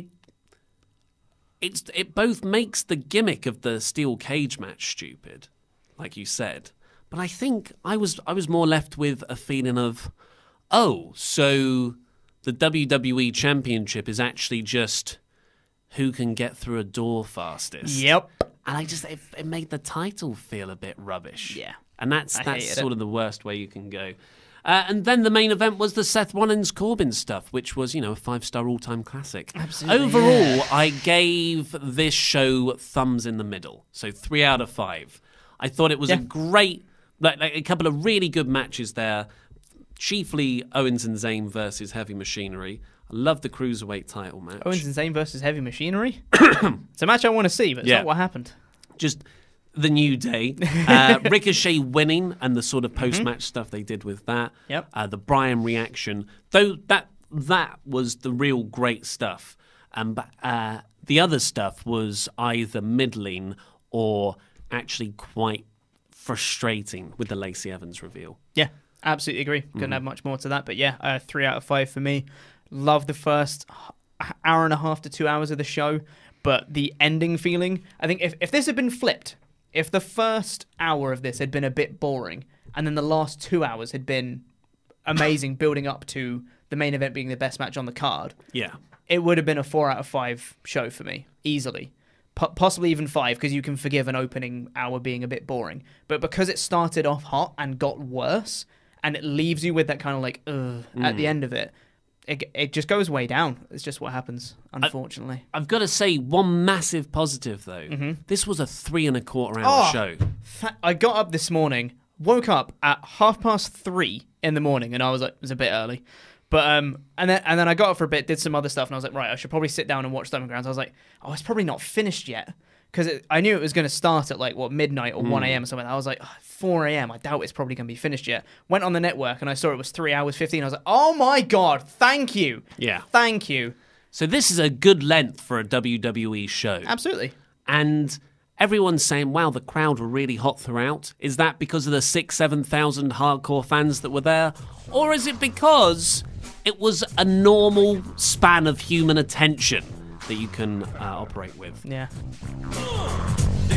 It's it both makes the gimmick of the steel cage match stupid, like you said. But I think I was I was more left with a feeling of, oh, so the W W E Championship is actually just who can get through a door fastest. Yep. And I just it, it made the title feel a bit rubbish. Yeah. And that's I that's hated sort it. of the worst way you can go. Uh, and then the main event was the Seth Rollins Corbin stuff, which was, you know, a five-star all-time classic. Absolutely, Overall, yeah. I gave this show thumbs in the middle, so three out of five. I thought it was Yeah. a great, like, like a couple of really good matches there. Chiefly Owens and Zayn versus Heavy Machinery. I love the Cruiserweight title match. Owens and Zayn versus Heavy Machinery? It's a match I want to see, but it's Yeah. not what happened. Just the New Day. Uh, Ricochet winning and the sort of post-match stuff they did with that. Yep. Uh, the Bryan reaction. Though that that was the real great stuff. Um, but uh, the other stuff was either middling or actually quite frustrating with the Lacey Evans reveal. Yeah, absolutely agree. Couldn't Mhm. add much more to that. But yeah, uh, three out of five for me. Love the first h- hour and a half to two hours of the show. But the ending feeling, I think if, if this had been flipped, if the first hour of this had been a bit boring and then the last two hours had been amazing, building up to the main event being the best match on the card, Yeah. it would have been a four out of five show for me, easily. P- possibly even five, because you can forgive an opening hour being a bit boring. But because it started off hot and got worse, and it leaves you with that kind of like, ugh, at the Mm. end of it, it, it just goes way down. It's just what happens, unfortunately. I've got to say, one massive positive, though. Mhm. This was a three and a quarter hour Oh, show. Fa- I got up this morning, woke up at half past three in the morning, and I was like, it was a bit early. But um, and then and then I got up for a bit, did some other stuff, and I was like, right, I should probably sit down and watch Stomping Grounds. I was like, oh, it's probably not finished yet, because I knew it was going to start at like what midnight or Mm. one a.m. or something. I was like, oh, four a.m. I doubt it's probably going to be finished yet. Went on the network and I saw it was three hours fifteen. I was like, oh my god, thank you, Yeah. thank you. So this is a good length for a W W E show. Absolutely. And everyone's saying, wow, the crowd were really hot throughout. Is that because of the six, seven thousand hardcore fans that were there? Or is it because it was a normal span of human attention that you can uh, operate with? Yeah.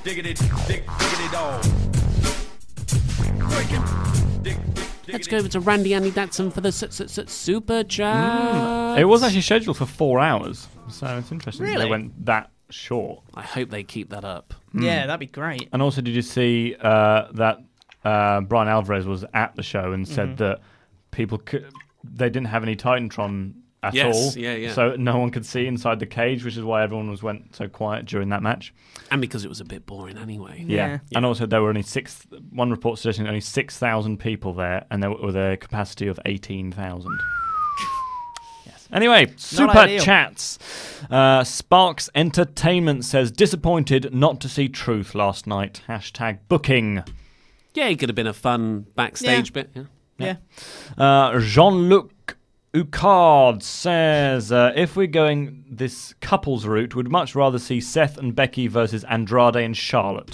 diggity, dig, diggity dog. Breaking. Dig, dig, Let's go over to Randy Andy Datson for the s- s- s- super chat. Mm. It was actually scheduled for four hours, so it's interesting that Really? they went that short. I hope they keep that up. Yeah, that'd be great. And also, did you see uh, that uh, Brian Alvarez was at the show and said Mhm. that people could, they didn't have any Titantron at Yes, all, yeah, yeah. so no one could see inside the cage, which is why everyone was went so quiet during that match. And because it was a bit boring anyway. Yeah, Yeah. and also there were only six. One report suggesting only six thousand people there, and there were with a capacity of eighteen thousand. Yes. Anyway, super ideal. chats. Uh, Sparks Entertainment says disappointed not to see Truth last night. Hashtag booking. Yeah, it could have been a fun backstage Yeah. bit. Yeah. Yeah. Uh, Jean-Luc Ucard says, uh, if we're going this couples route, would much rather see Seth and Becky versus Andrade and Charlotte.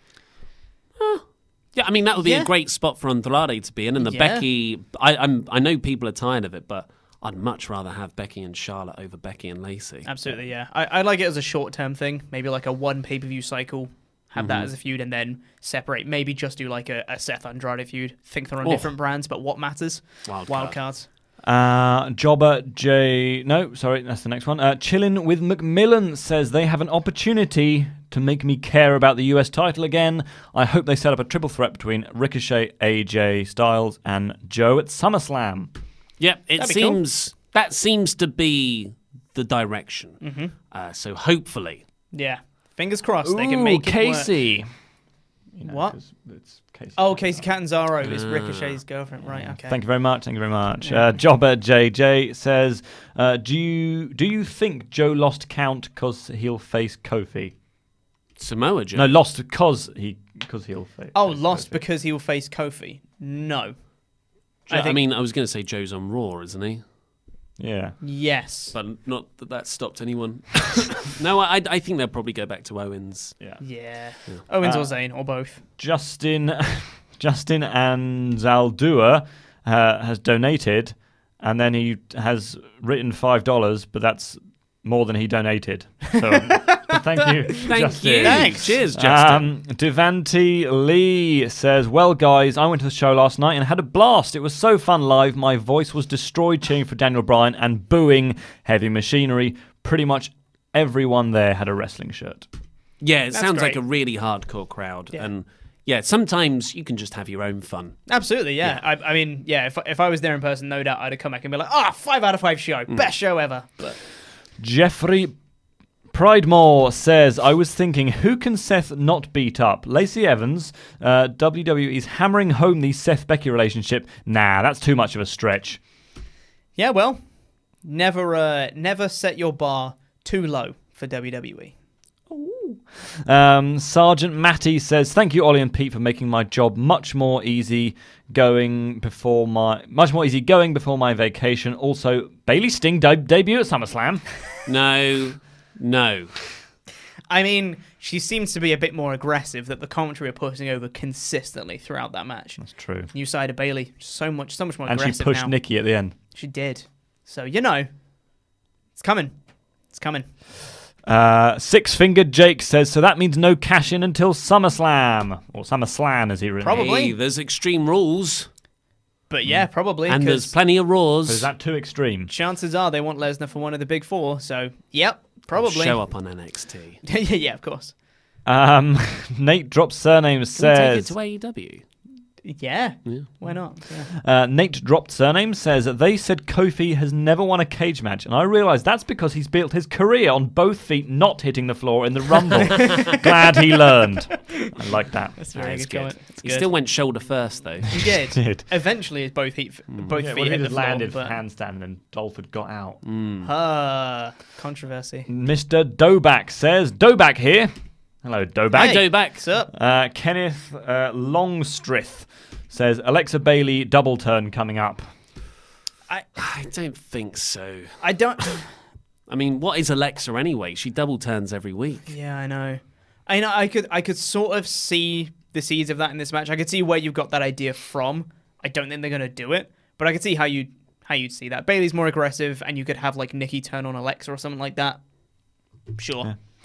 Yeah, I mean that would be Yeah. a great spot for Andrade to be in, and the Yeah. Becky. I, I'm. I know people are tired of it, but I'd much rather have Becky and Charlotte over Becky and Lacey. Absolutely, yeah. I, I like it as a short-term thing. Maybe like a one pay-per-view cycle. Have that Mhm. as a feud and then separate. Maybe just do like a, a Seth Andrade feud. Think they're on Oh. different brands, but what matters? Wild Wild card. cards. Uh, Jobber J. No, sorry, that's the next one. Uh, Chillin' with Macmillan says they have an opportunity to make me care about the U S title again. I hope they set up a triple threat between Ricochet, A J Styles, and Joe at SummerSlam. Yep, it That'd be cool. seems that seems to be the direction. Mm-hmm. Uh, so hopefully, Yeah. Fingers crossed they can Ooh, make it Casey. You know, What? 'cause it's Casey. work. Oh, Casey Catanzaro is Ah. Ricochet's girlfriend, right? Okay. Thank you very much. Thank you very much. Yeah. Uh, Jobber J J says, uh, "Do you do you think Joe lost count because he'll face Kofi? Samoa Joe. No, lost because he because he'll face. Oh, face lost Kofi. because he will face Kofi. No. Jo- I I, think- mean, I was going to say Joe's on Raw, isn't he? Yeah. Yes. But not that that stopped anyone. No, I I think they'll probably go back to Owens. Yeah. Yeah. Owens Uh, or Zayn or both. Justin Justin and Zaldua uh, has donated, and then he has written five dollars, but that's more than he donated. So but thank you, Thank Justin. you. Thanks. Cheers, Justin. Um, Devanti Lee says, well, guys, I went to the show last night and had a blast. It was so fun live. My voice was destroyed cheering for Daniel Bryan and booing Heavy Machinery. Pretty much everyone there had a wrestling shirt. yeah, it That's sounds like great. a really hardcore crowd, Yeah. and yeah, sometimes you can just have your own fun. Absolutely, yeah. I, I mean, yeah, if, if I was there in person, no doubt I'd have come back and be like, ah, five out of five show. Mm. Best show ever. But Jeffrey Pridemore says, I was thinking, who can Seth not beat up? Lacey Evans, uh, W W E's hammering home the Seth-Becky relationship. Nah, that's too much of a stretch. yeah, well, never uh, never set your bar too low for W W E. Um, Sergeant Matty says, thank you, Ollie and Pete, for making my job much more easy going before my much more easy going before my vacation. Also, Bailey Sting de- debut at SummerSlam. No, no. I mean, she seems to be a bit more aggressive that the commentary are putting over consistently throughout that match. That's true. New side of Bailey, so much, so much more And she aggressive pushed now. Nikki at the end. She did. So you know, it's coming. It's coming. Uh, Six-Fingered Jake says, so that means no cash in until SummerSlam. Or SummerSlam, as he written. Probably. Hey, there's extreme rules, But yeah, probably. and there's 'cause plenty of Raws. So is that too extreme? chances are they want Lesnar for one of the big four. So yep, probably. Show up on N X T. yeah, yeah, of course. Um, Nate Drops Surname Can we says... take it to A E W. Yeah. Yeah. Why not? Yeah. Uh, Nate Dropped Surname says that they said Kofi has never won a cage match, and I realise that's because he's built his career on both feet not hitting the floor in the Rumble. Glad he learned. I like that. That's a Yeah, very it's good good. comment. It's He good. still went shoulder first, though. He did. Did. Eventually, his both feet, both Yeah, feet what if hit he the just floor. landed but... handstand and then Dolph had got out? Ah, controversy. Mister Doback says, Doback here. Hello, Doback. I go back. What's up? Uh, Kenneth uh, Longstrith says, Alexa Bailey double turn coming up. I, I don't think so. I don't. I mean, what is Alexa anyway? She double turns every week. Yeah, I know. I know. I could. I could sort of see the seeds of that in this match. I could see where you've got that idea from. I don't think they're gonna do it, but I could see how you how you'd see that. Bailey's more aggressive, and you could have like Nikki turn on Alexa or something like that. Sure. Yeah.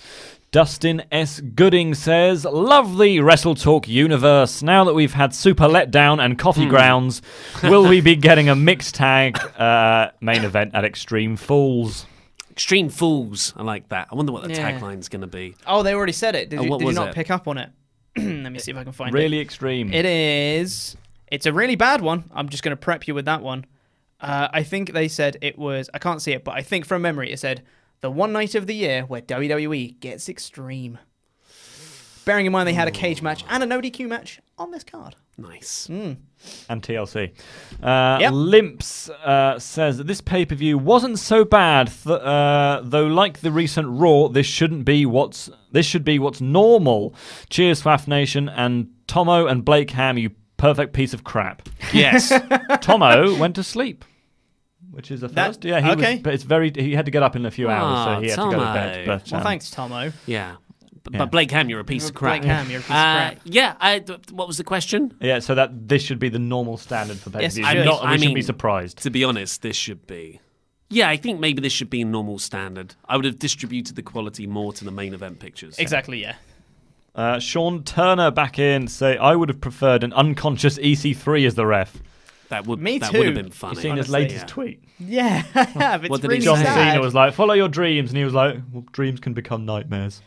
Dustin S. Gooding says, love the Wrestle Talk universe. Now that we've had Super Letdown and Coffee Hmm. Grounds, will we be getting a mixed tag uh, main event at Extreme Fools? Extreme Fools. I like that. I wonder what the Yeah. tagline's going to be. Oh, they already said it. Did Oh, you, what did you was not it? pick up on it? Let me see if I can find Really it. extreme. It is. It's a really bad one. I'm just going to prep you with that one. Uh, I think they said it was. I can't see it, but I think from memory it said the one night of the year where W W E gets extreme. Bearing in mind they had a cage match and a no D Q match on this card. Nice. Mm. And T L C. Uh, Yep. Limps uh, says that this pay-per-view wasn't so bad, th- uh, though like the recent Raw, this shouldn't be what's this should be what's normal. Cheers, F A F Nation, and Tomo and Blake Ham, you perfect piece of crap. Yes. Tomo went to sleep, which is a That- first. Yeah, he okay. was, but it's very. He had to get up in a few hours, Ah, so he had to go to Tomo. bed. But, Well, um, thanks, Tomo. Yeah. But, Yeah. but Blake Ham, you're a piece of crap. Blake Ham, you're a piece of Uh, crap. Yeah. I, th- what was the question? Yeah, so that this should be the normal standard for Yes, pay-per-views. it should. Not, we I shouldn't be mean, surprised. To be honest, this should be. Yeah, I think maybe this should be a normal standard. I would have distributed the quality more to the main event pictures. Exactly, yeah. Uh, Sean Turner back in say I would have preferred an unconscious E C three as the ref. That would Me that too. would have been funny. You seen his honestly, latest yeah. tweet? Yeah, I have. It's What did he really say? John sad. Cena was like, "Follow your dreams," and he was like, well, "Dreams can become nightmares."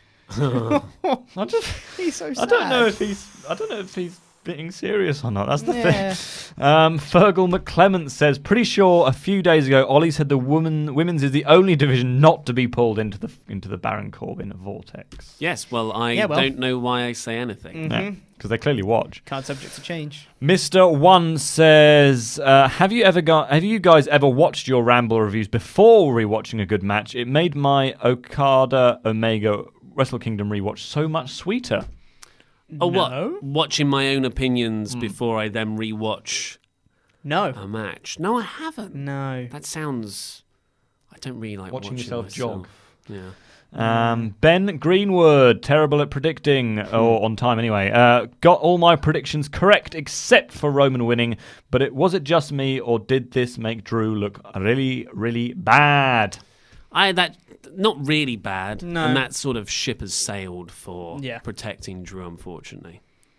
I just, He's so sad. I don't know if he's, I don't know if he's being serious or not. That's the Yeah. thing. Um, Fergal McClement says, "Pretty sure a few days ago, Ollie said the woman, women's is the only division not to be pulled into the into the Baron Corbin vortex." Yes, well, I Yeah, well. don't know why I say anything. Mhm. Because they clearly watch. Card subject to change. Mister One says, uh, "Have you ever got? Have you guys ever watched your Ramble reviews before rewatching a good match? It made my Okada Omega Wrestle Kingdom rewatch so much sweeter." Oh, No? what? Watching my own opinions before I then rewatch No. a match? No, I haven't. No. That sounds. I don't really like Watching watching, yourself myself. jog. Yeah. Um, Ben Greenwood, terrible at predicting, or on time anyway. Uh, got all my predictions correct except for Roman winning, but it was it just me, or did this make Drew look really, really bad? I that not really bad, No. and that sort of ship has sailed for Yeah. protecting Drew, unfortunately.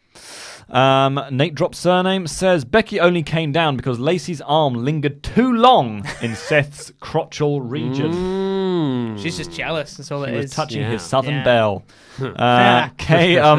Um, Nate Drop Surname says Becky only came down because Lacey's arm lingered too long in Seth's crotchal region. Mm. She's just jealous. That's all He it was is. touching Yeah. his southern Yeah. belle. Uh, K. Um,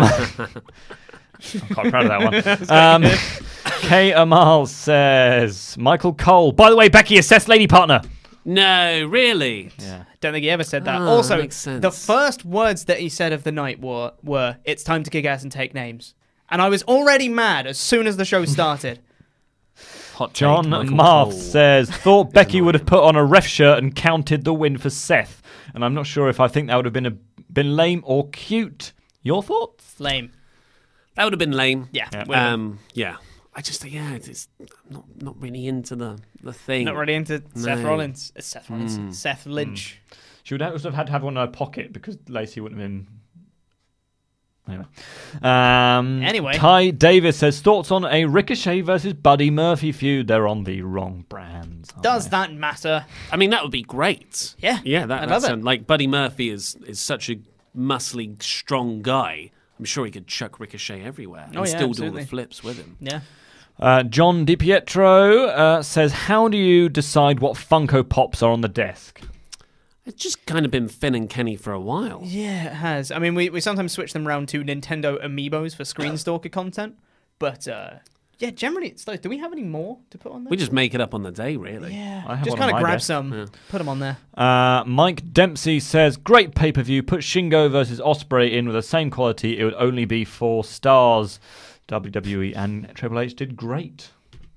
I'm quite proud of that one. Um, K. Amal says Michael Cole. By the way, Becky is Seth's lady partner. No, really. Yeah. Don't think he ever said that. Ah, also, that makes sense. the first words that he said of the night were, were, "It's time to kick ass and take names." And I was already mad as soon as the show started. Hot take, John Michael Marth Cole. says thought Becky would have put on a ref shirt and counted the win for Seth, and I'm not sure if I think that would have been a been lame or cute. Your thoughts? Lame. That would have been lame. Yeah. Yeah. would've been. Um, yeah. I just, yeah, it's I'm not not really into the the thing. Not really into Seth No. Rollins. Uh, Seth Rollins. Mm. Seth Lynch. She would also have had to have one in her pocket because Lacey wouldn't have been. Anyway. Um, Anyway. Ty Davis says thoughts on a Ricochet versus Buddy Murphy feud. They're on the wrong brands. aren't Does they? that matter? I mean, that would be great. Yeah. Yeah, that, I that's love it. a- like Buddy Murphy is is such a muscly, strong guy. I'm sure he could chuck Ricochet everywhere and Oh, yeah, still do all absolutely. the flips with him. Yeah. Uh, John DiPietro uh, says, how do you decide what Funko Pops are on the desk? It's just kind of been Finn and Kenny for a while. Yeah, it has. I mean, we, we sometimes switch them around to Nintendo Amiibos for Screenstalker content. But, uh, yeah, generally it's like, do we have any more to put on there? We just make it up on the day, really. Yeah. I have Just one on kind of my grab desk. some, Yeah. put them on there. Uh, Mike Dempsey says, great pay-per-view. Put Shingo versus Ospreay in with the same quality. It would only be four stars. W W E and Triple H did great.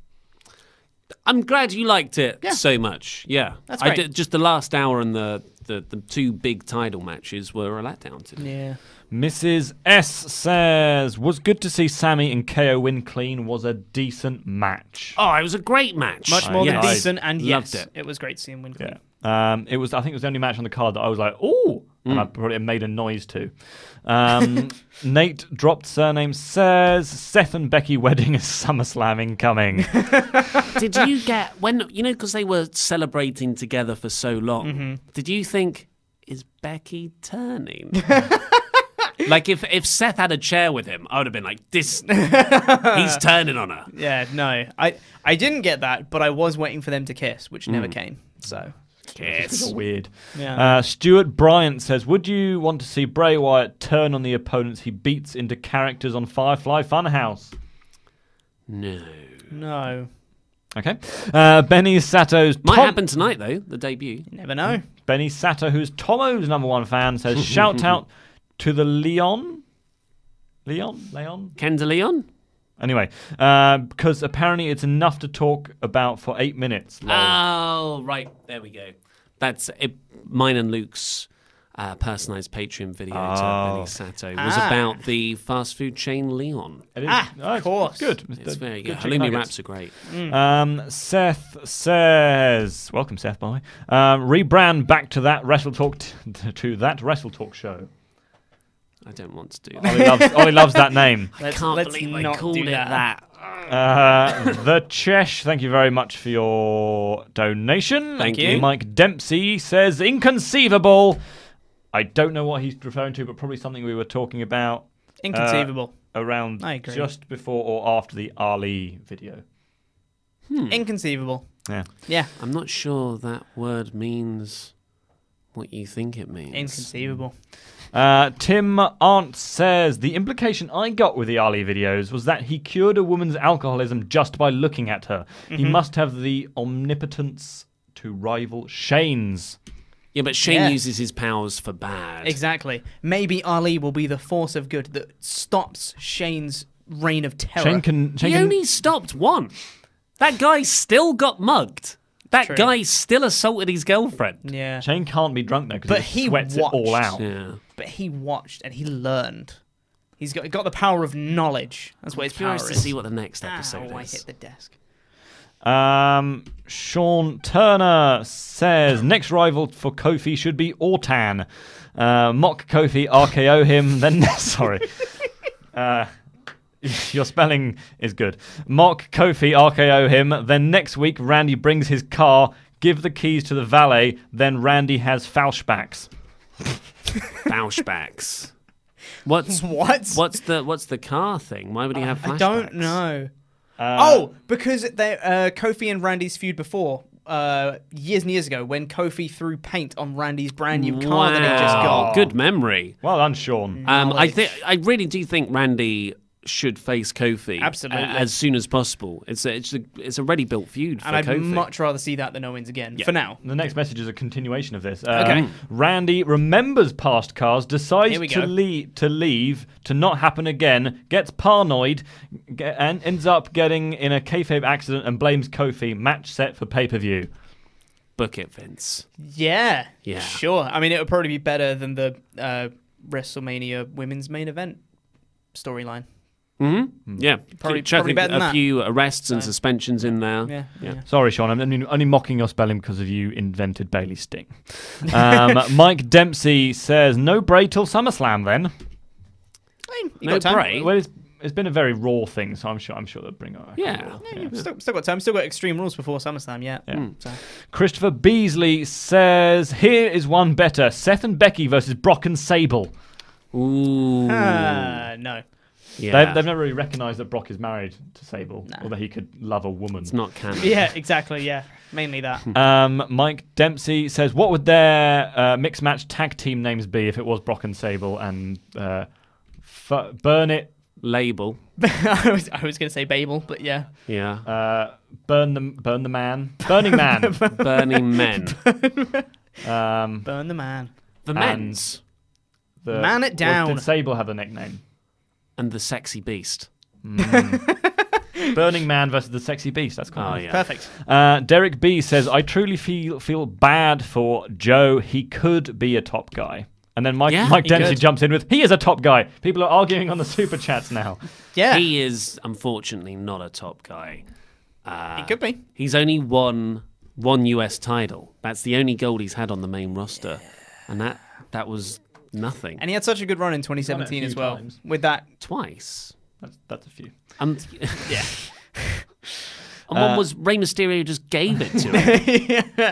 I'm glad you liked it Yeah. so much. Yeah. That's I great. did, just the last hour and the, the, the two big title matches were a letdown to me. Yeah. Missus S says, was good to see Sammy and K O win clean. Was a decent match. Oh, it was a great match. Much Uh, more yes. than decent, and Loved yes, it. it was great to see him win clean. Yeah. Um, it was. I think it was the only match on the card that I was like, "Ooh," and I probably made a noise too. Um, Nate dropped surname says Seth and Becky wedding is SummerSlam incoming. Did you get when you know because they were celebrating together for so long? Mm-hmm. Did you think is Becky turning? Like, if, if Seth had a chair with him, I would have been like, this, he's turning on her. Yeah, no. I, I didn't get that, but I was waiting for them to kiss, which never Mm. came. So, Kiss. It's weird. Yeah. Uh, Stuart Bryant says, would you want to see Bray Wyatt turn on the opponents he beats into characters on Firefly Funhouse? No. no. Okay. Uh, Benny Sato's... Might Tom- happen tonight, though, the debut. You never know. Benny Sato, who's Tomo's number one fan, says, shout out to the Leon? Leon? Leon? Kenda Leon? Anyway, uh, because apparently it's enough to talk about for eight minutes. Lol. Oh, right. There we go. That's it. Mine and Luke's uh, personalised Patreon video Oh. to Benny Sato was Ah. about the fast food chain Leon. It is- Ah, oh, of course. Good. It's very good. chicken Halloumi nuggets. wraps are great. Um, Seth says, welcome Seth, by the way. Um, rebrand back to that Wrestle Talk t- to that Wrestle Talk show. I don't want to do Ollie that. loves, Ollie loves that name. I Let's- can't let's believe I not called do it that. that. Uh, the Chesh, thank you very much for your donation. Thank you. Mike Dempsey says, inconceivable. I don't know what he's referring to, but probably something we were talking about. Inconceivable. Uh, around I agree. just before or after the Ali video. Inconceivable. Yeah. Yeah. I'm not sure that word means what you think it means. Inconceivable. Uh, Tim Arndt says, the implication I got with the Ali videos was that he cured a woman's alcoholism just by looking at her. He Mhm. must have the omnipotence to rival Shane's. Yeah, but Shane Yeah. uses his powers for bad. Exactly. Maybe Ali will be the force of good that stops Shane's reign of terror. Shane can... Shane He can only stopped one. That guy still got mugged. That True. guy still assaulted his girlfriend. Yeah. Shane can't be drunk though because But he he sweats it all watched. out. Yeah. But he watched and he learned. He's got got the power of knowledge. That's what his power Curious to is. see what the next episode Ow, I is. hit the desk. Um, Sean Turner says next rival for Kofi should be Ortan. Uh, mock Kofi, R K O him, then sorry. Uh, your spelling is good. Mock Kofi, R K O him, then next week Randy brings his car, give the keys to the valet, then Randy has flashbacks. Flashbacks. What's What? What's the what's the car thing? Why would he have flashbacks? I don't know. Uh, oh, because they, uh, Kofi and Randy's feud before, uh, years and years ago, when Kofi threw paint on Randy's brand new car that he just Wow. got. Good memory. Well done, Sean. Um, I Knowledge. think I really do think Randy should face Kofi Absolutely. a- as soon as possible. It's a, it's a, it's a ready built feud for And I'd Kofi. much rather see that than Owens again, Yeah. for now. The next message is a continuation of this. Uh, Okay. Randy remembers past cars, decides Here we to go. leave, to leave, to not happen again, gets paranoid, ge- and ends up getting in a kayfabe accident and blames Kofi. Match set for pay-per-view. Book it, Vince. Yeah. Yeah. Sure. I mean, it would probably be better than the uh, WrestleMania women's main event storyline. Mm-hmm. Yeah, Probably- chuck probably a, better than a that. few arrests and So- suspensions in there. Yeah. Yeah. Sorry, Sean. I'm only, only mocking your spelling because of you invented Bailey Sting. Um, Mike Dempsey says, no Bray till SummerSlam then. I mean, you No got time. Bray. Well, it's, it's been a very raw thing, so I'm sure I'm sure they'll bring it. Yeah. Yeah, you've still, still got time. Still got Extreme Rules before SummerSlam, yeah. Yeah. So. Christopher Beasley says, here is one better. Seth and Becky versus Brock and Sable. Ooh. Uh, no. Yeah. They've, they've never really recognised that Brock is married to Sable, Nah. or that he could love a woman. It's not canon. Yeah, exactly, yeah. Mainly that. Um, Mike Dempsey says, what would their uh, mixed match tag team names be if it was Brock and Sable and uh, f- Burn It, Label. I was I was going to say Babel, but yeah. Yeah. uh, Burn the Burn the Man, Burning Man, Burning Men. um, Burn the man. The And- Men's. the, Man it what- down. Did Sable have a nickname? And the Sexy Beast. Burning Man versus the Sexy Beast. That's cool. Oh, yeah. Perfect. Uh, Derek B says, I truly feel feel bad for Joe. He could be a top guy. And then Mike, Yeah, Mike he Dempsey could. jumps in with, he is a top guy. People are arguing on the super chats now. Yeah. He, He is, unfortunately, not a top guy. Uh, could be. He's only won one U S title. That's the only gold he's had on the main roster. And that that was nothing. And he had such a good run in twenty seventeen few as well. times. With that. Twice. That's, that's a few. Um, Yeah. and one Uh, was Rey Mysterio just gave it to him. yeah.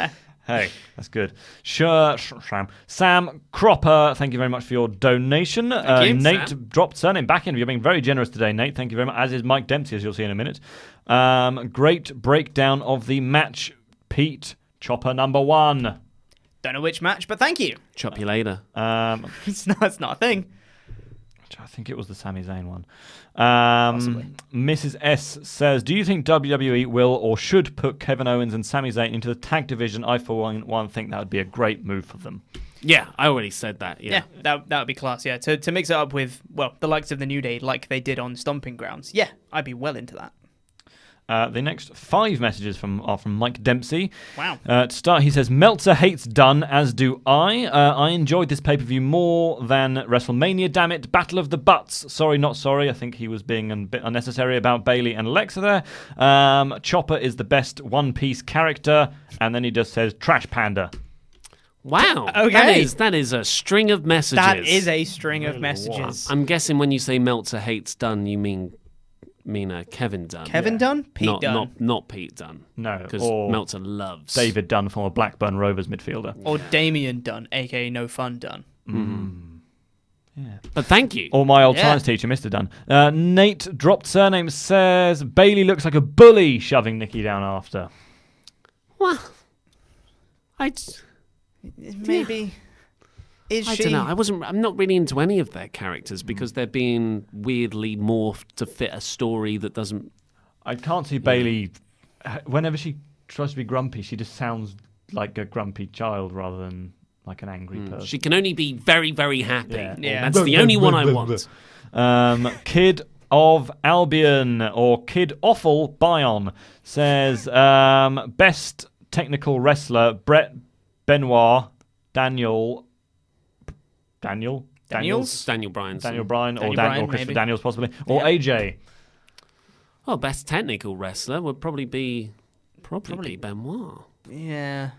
Hey, that's good. Sure, Sam. Sam Cropper, thank you very much for your donation. Uh, you, Nate Sam. dropped surname back in. You're being very generous today, Nate. Thank you very much. As is Mike Dempsey, as you'll see in a minute. Um, great breakdown of the match. Pete, Chopper number one. Don't know which match, but thank you. Chop you later. Um, It's not, it's not a thing. I think it was the Sami Zayn one. Um, Missus S says, do you think W W E will or should put Kevin Owens and Sami Zayn into the tag division? I, for one, one think that would be a great move for them. Yeah, I already said that. Yeah, Yeah, that that would be class. Yeah, to to mix it up with well the likes of the New Day, like they did on Stomping Grounds. Yeah, I'd be well into that. Uh, the next five messages from are from Mike Dempsey. Wow. Uh, to start, he says, Meltzer hates Dunn, as do I. Uh, I enjoyed this pay-per-view more than WrestleMania, damn it. Battle of the Butts. Sorry, not sorry. I think he was being a bit unnecessary about Bayley and Alexa there. Um, Chopper is the best one-piece character. And then he just says, Trash Panda. Wow. Okay. That is, that is a string of messages. That is a string of messages. I'm guessing when you say Meltzer hates Dunn, you mean mean uh, Kevin Dunn. Kevin Yeah. Dunn? Pete not, Dunn. Not, not Pete Dunn. No, Because or Meltzer loves David Dunn, former Blackburn Rovers midfielder. Or Damien Dunn, aka No Fun Dunn. Mm. Yeah. But thank you. Or my old Yeah. science teacher, Mister Dunn. Uh, Nate dropped surname, says Bayley looks like a bully shoving Nikki down after. Well, I, Maybe. Is I she? don't know. I wasn't. I'm not really into any of their characters because they're being weirdly morphed to fit a story that doesn't. I can't see Bayley. Whenever she tries to be grumpy, she just sounds like a grumpy child rather than like an angry person. She can only be very, very happy. Yeah. Yeah. That's the only one I want. Um, Kid of Albion or Kid Awful Bion says um, best technical wrestler Brett Benoit Daniel Daniel Daniels? Daniel Bryan. Daniel Bryan or, Daniel Dan- Bryan, or Christopher maybe. Daniels possibly or Yeah. A J. Well, best technical wrestler would probably be probably, Probably- be Benoit. Yeah.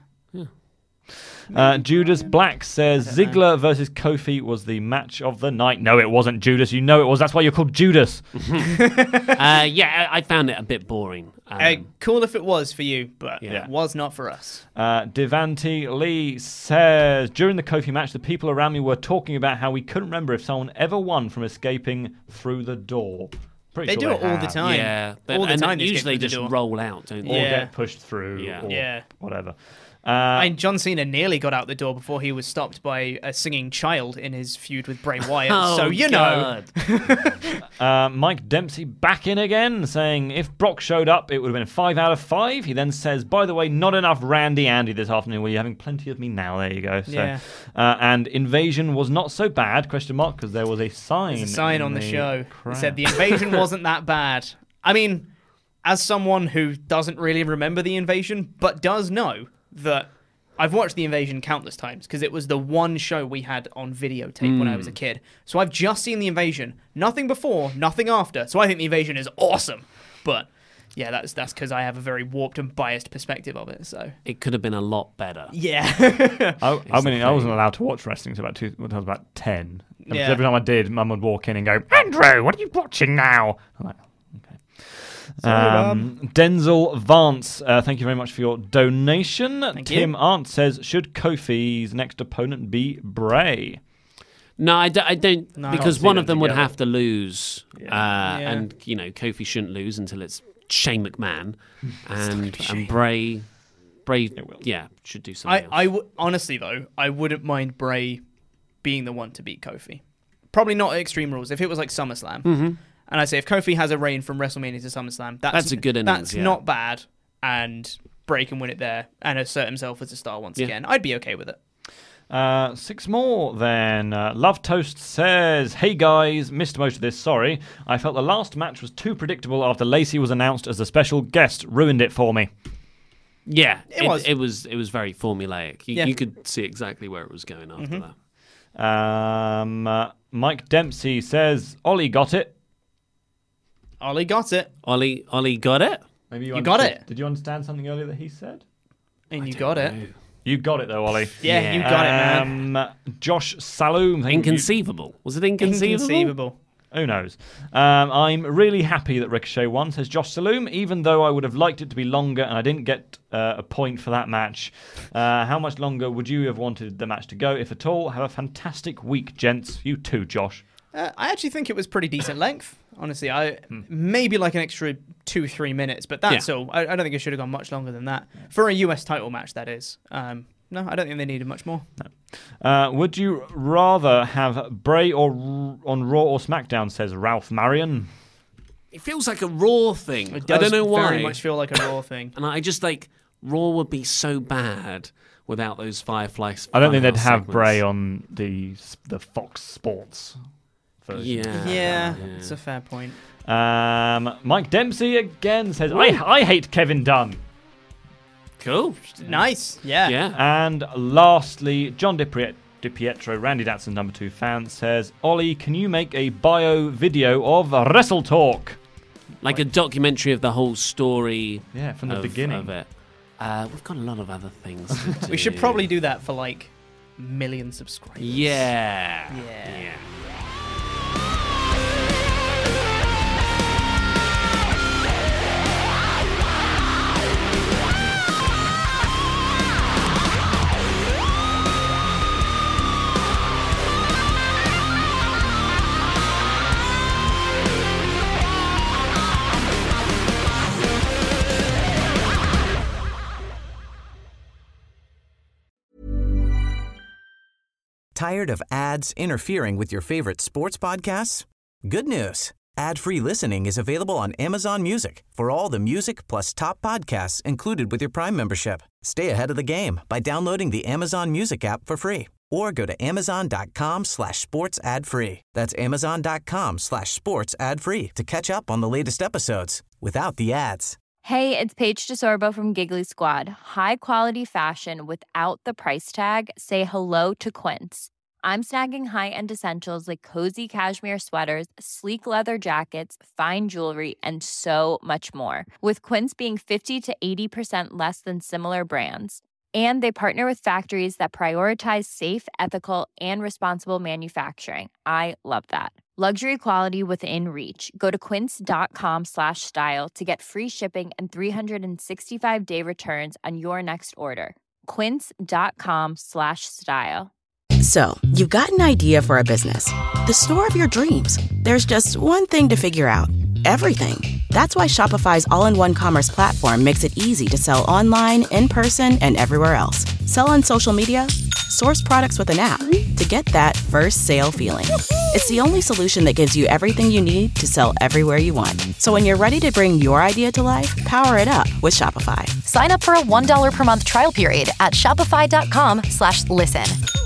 Uh, Judas Black says Ziggler versus Kofi was the match of the night. No, it wasn't, Judas. You know it was. That's why you're called Judas. uh, yeah, I I found it a bit boring. Um, Uh, cool if it was for you, but Yeah. it was not for us. Uh, Devanti Lee says during the Kofi match, the people around me were talking about how we couldn't remember if someone ever won from escaping through the door. Pretty They sure do it all the have. time. yeah, but, all the and time they escape usually through the just door. roll out, don't Or they? Yeah. get pushed through. Yeah. Or Yeah. whatever. Uh, I mean, John Cena nearly got out the door before he was stopped by a singing child in his feud with Bray Wyatt. Oh, so you know, God. Uh, Mike Dempsey back in again, saying if Brock showed up, it would have been a five out of five. He then says, by the way, not enough Randy Andy this afternoon. Well, you're having plenty of me now. There you go. So, Yeah. uh, and Invasion was not so bad, question mark, because there was a sign. there's a sign in on the, show. crowd. It said the invasion wasn't that bad. I mean, as someone who doesn't really remember the invasion, but does know that I've watched the invasion countless times because it was the one show we had on videotape when I was a kid. So I've just seen the invasion. Nothing before, nothing after. So I think the invasion is awesome. But yeah, that's that's because I have a very warped and biased perspective of it. So It could have been a lot better. yeah. I, I It's mean, the I wasn't thing. allowed to watch wrestling until about two, when I was about ten. And Yeah. Every time I did, Mum would walk in and go, Andrew, what are you watching now? I'm like, okay. Um, Denzel Vance, uh, thank you very much for your donation. Thank Tim you. Arndt says, should Kofi's next opponent be Bray? No, I, d- I don't, No, I because can't see one them of them would together. have to lose. Uh, Yeah. And, you know, Kofi shouldn't lose until it's Shane McMahon. and and Bray, Bray, yeah, should do I, something else. I w- honestly though, I wouldn't mind Bray being the one to beat Kofi. Probably not at Extreme Rules. If it was like SummerSlam, Mm-hmm. and I say if Kofi has a reign from WrestleMania to SummerSlam, that's, That's a good innings, That's yeah. not bad, and Bray can win it there and assert himself as a star once Yeah. again. I'd be okay with it. Uh, six more then. Uh, Love Toast says, hey guys, missed most of this, sorry. I felt the last match was too predictable after Lacey was announced as a special guest. Ruined it for me. yeah, It was. It was, it was very formulaic. You, Yeah. you could see exactly where it was going after Mm-hmm. that. Um, uh, Mike Dempsey says, Ollie got it. Ollie got it, Ollie, Ollie got it? Maybe You got understood- it. Did you understand something earlier that he said? and you got it. You got it though, Ollie. Yeah, you got it, man. Um, Josh Saloom. thank you- Inconceivable. Was it inconceivable? Inconceivable. Who knows? Um, I'm really happy that Ricochet won, says Josh Saloom, even though I would have liked it to be longer and I didn't get uh, a point for that match. Uh, how much longer would you have wanted the match to go, if at all? Have a fantastic week, gents. You too, Josh. Uh, I actually think it was pretty decent length. Honestly, I hmm. maybe like an extra two, three minutes, but that's yeah. all. I, I don't think it should have gone much longer than that. For a U S title match, that is. Um, no, I don't think they needed much more. No. Uh, would you rather have Bray or on Raw or SmackDown, says Ralph Marion? It feels like a Raw thing. It does I don't know why. very much feel like a Raw thing. And I just like, Raw would be so bad without those Firefly I don't think they'd have segments. Bray on the the Fox Sports version. Yeah. Yeah, that's a fair point. Um, Mike Dempsey again says, I, I hate Kevin Dunn. Cool. Nice. Yeah. Yeah. And lastly, John DiPietro, DiPietro, Randy Datson, number two fan, says, Ollie, can you make a bio video of Wrestle Talk? Like Wait. a documentary of the whole story. Yeah, from the of, beginning. Of it. Uh, we've got a lot of other things to do. We should probably do that for like a million subscribers. Yeah. Yeah. Yeah. Tired of ads interfering with your favorite sports podcasts? Good news. Ad-free listening is available on Amazon Music for all the music plus top podcasts included with your Prime membership. Stay ahead of the game by downloading the Amazon Music app for free or go to amazon.com slash sports ad free. That's amazon.com slash sports ad free to catch up on the latest episodes without the ads. Hey, it's Paige DeSorbo from Giggly Squad. High quality fashion without the price tag. Say hello to Quince. I'm snagging high-end essentials like cozy cashmere sweaters, sleek leather jackets, fine jewelry, and so much more. With Quince being fifty to eighty percent less than similar brands. And they partner with factories that prioritize safe, ethical, and responsible manufacturing. I love that. Luxury quality within reach. Go to quince.com slash style to get free shipping and three sixty-five day returns on your next order. Quince.com slash style. So, you've got an idea for a business. The store of your dreams. There's just one thing to figure out. Everything. That's why Shopify's all-in-one commerce platform makes it easy to sell online, in person, and everywhere else. Sell on social media, source products with an app to get that first sale feeling. It's the only solution that gives you everything you need to sell everywhere you want. So when you're ready to bring your idea to life, power it up with Shopify. Sign up for a one dollar per month trial period at shopify.com slash listen.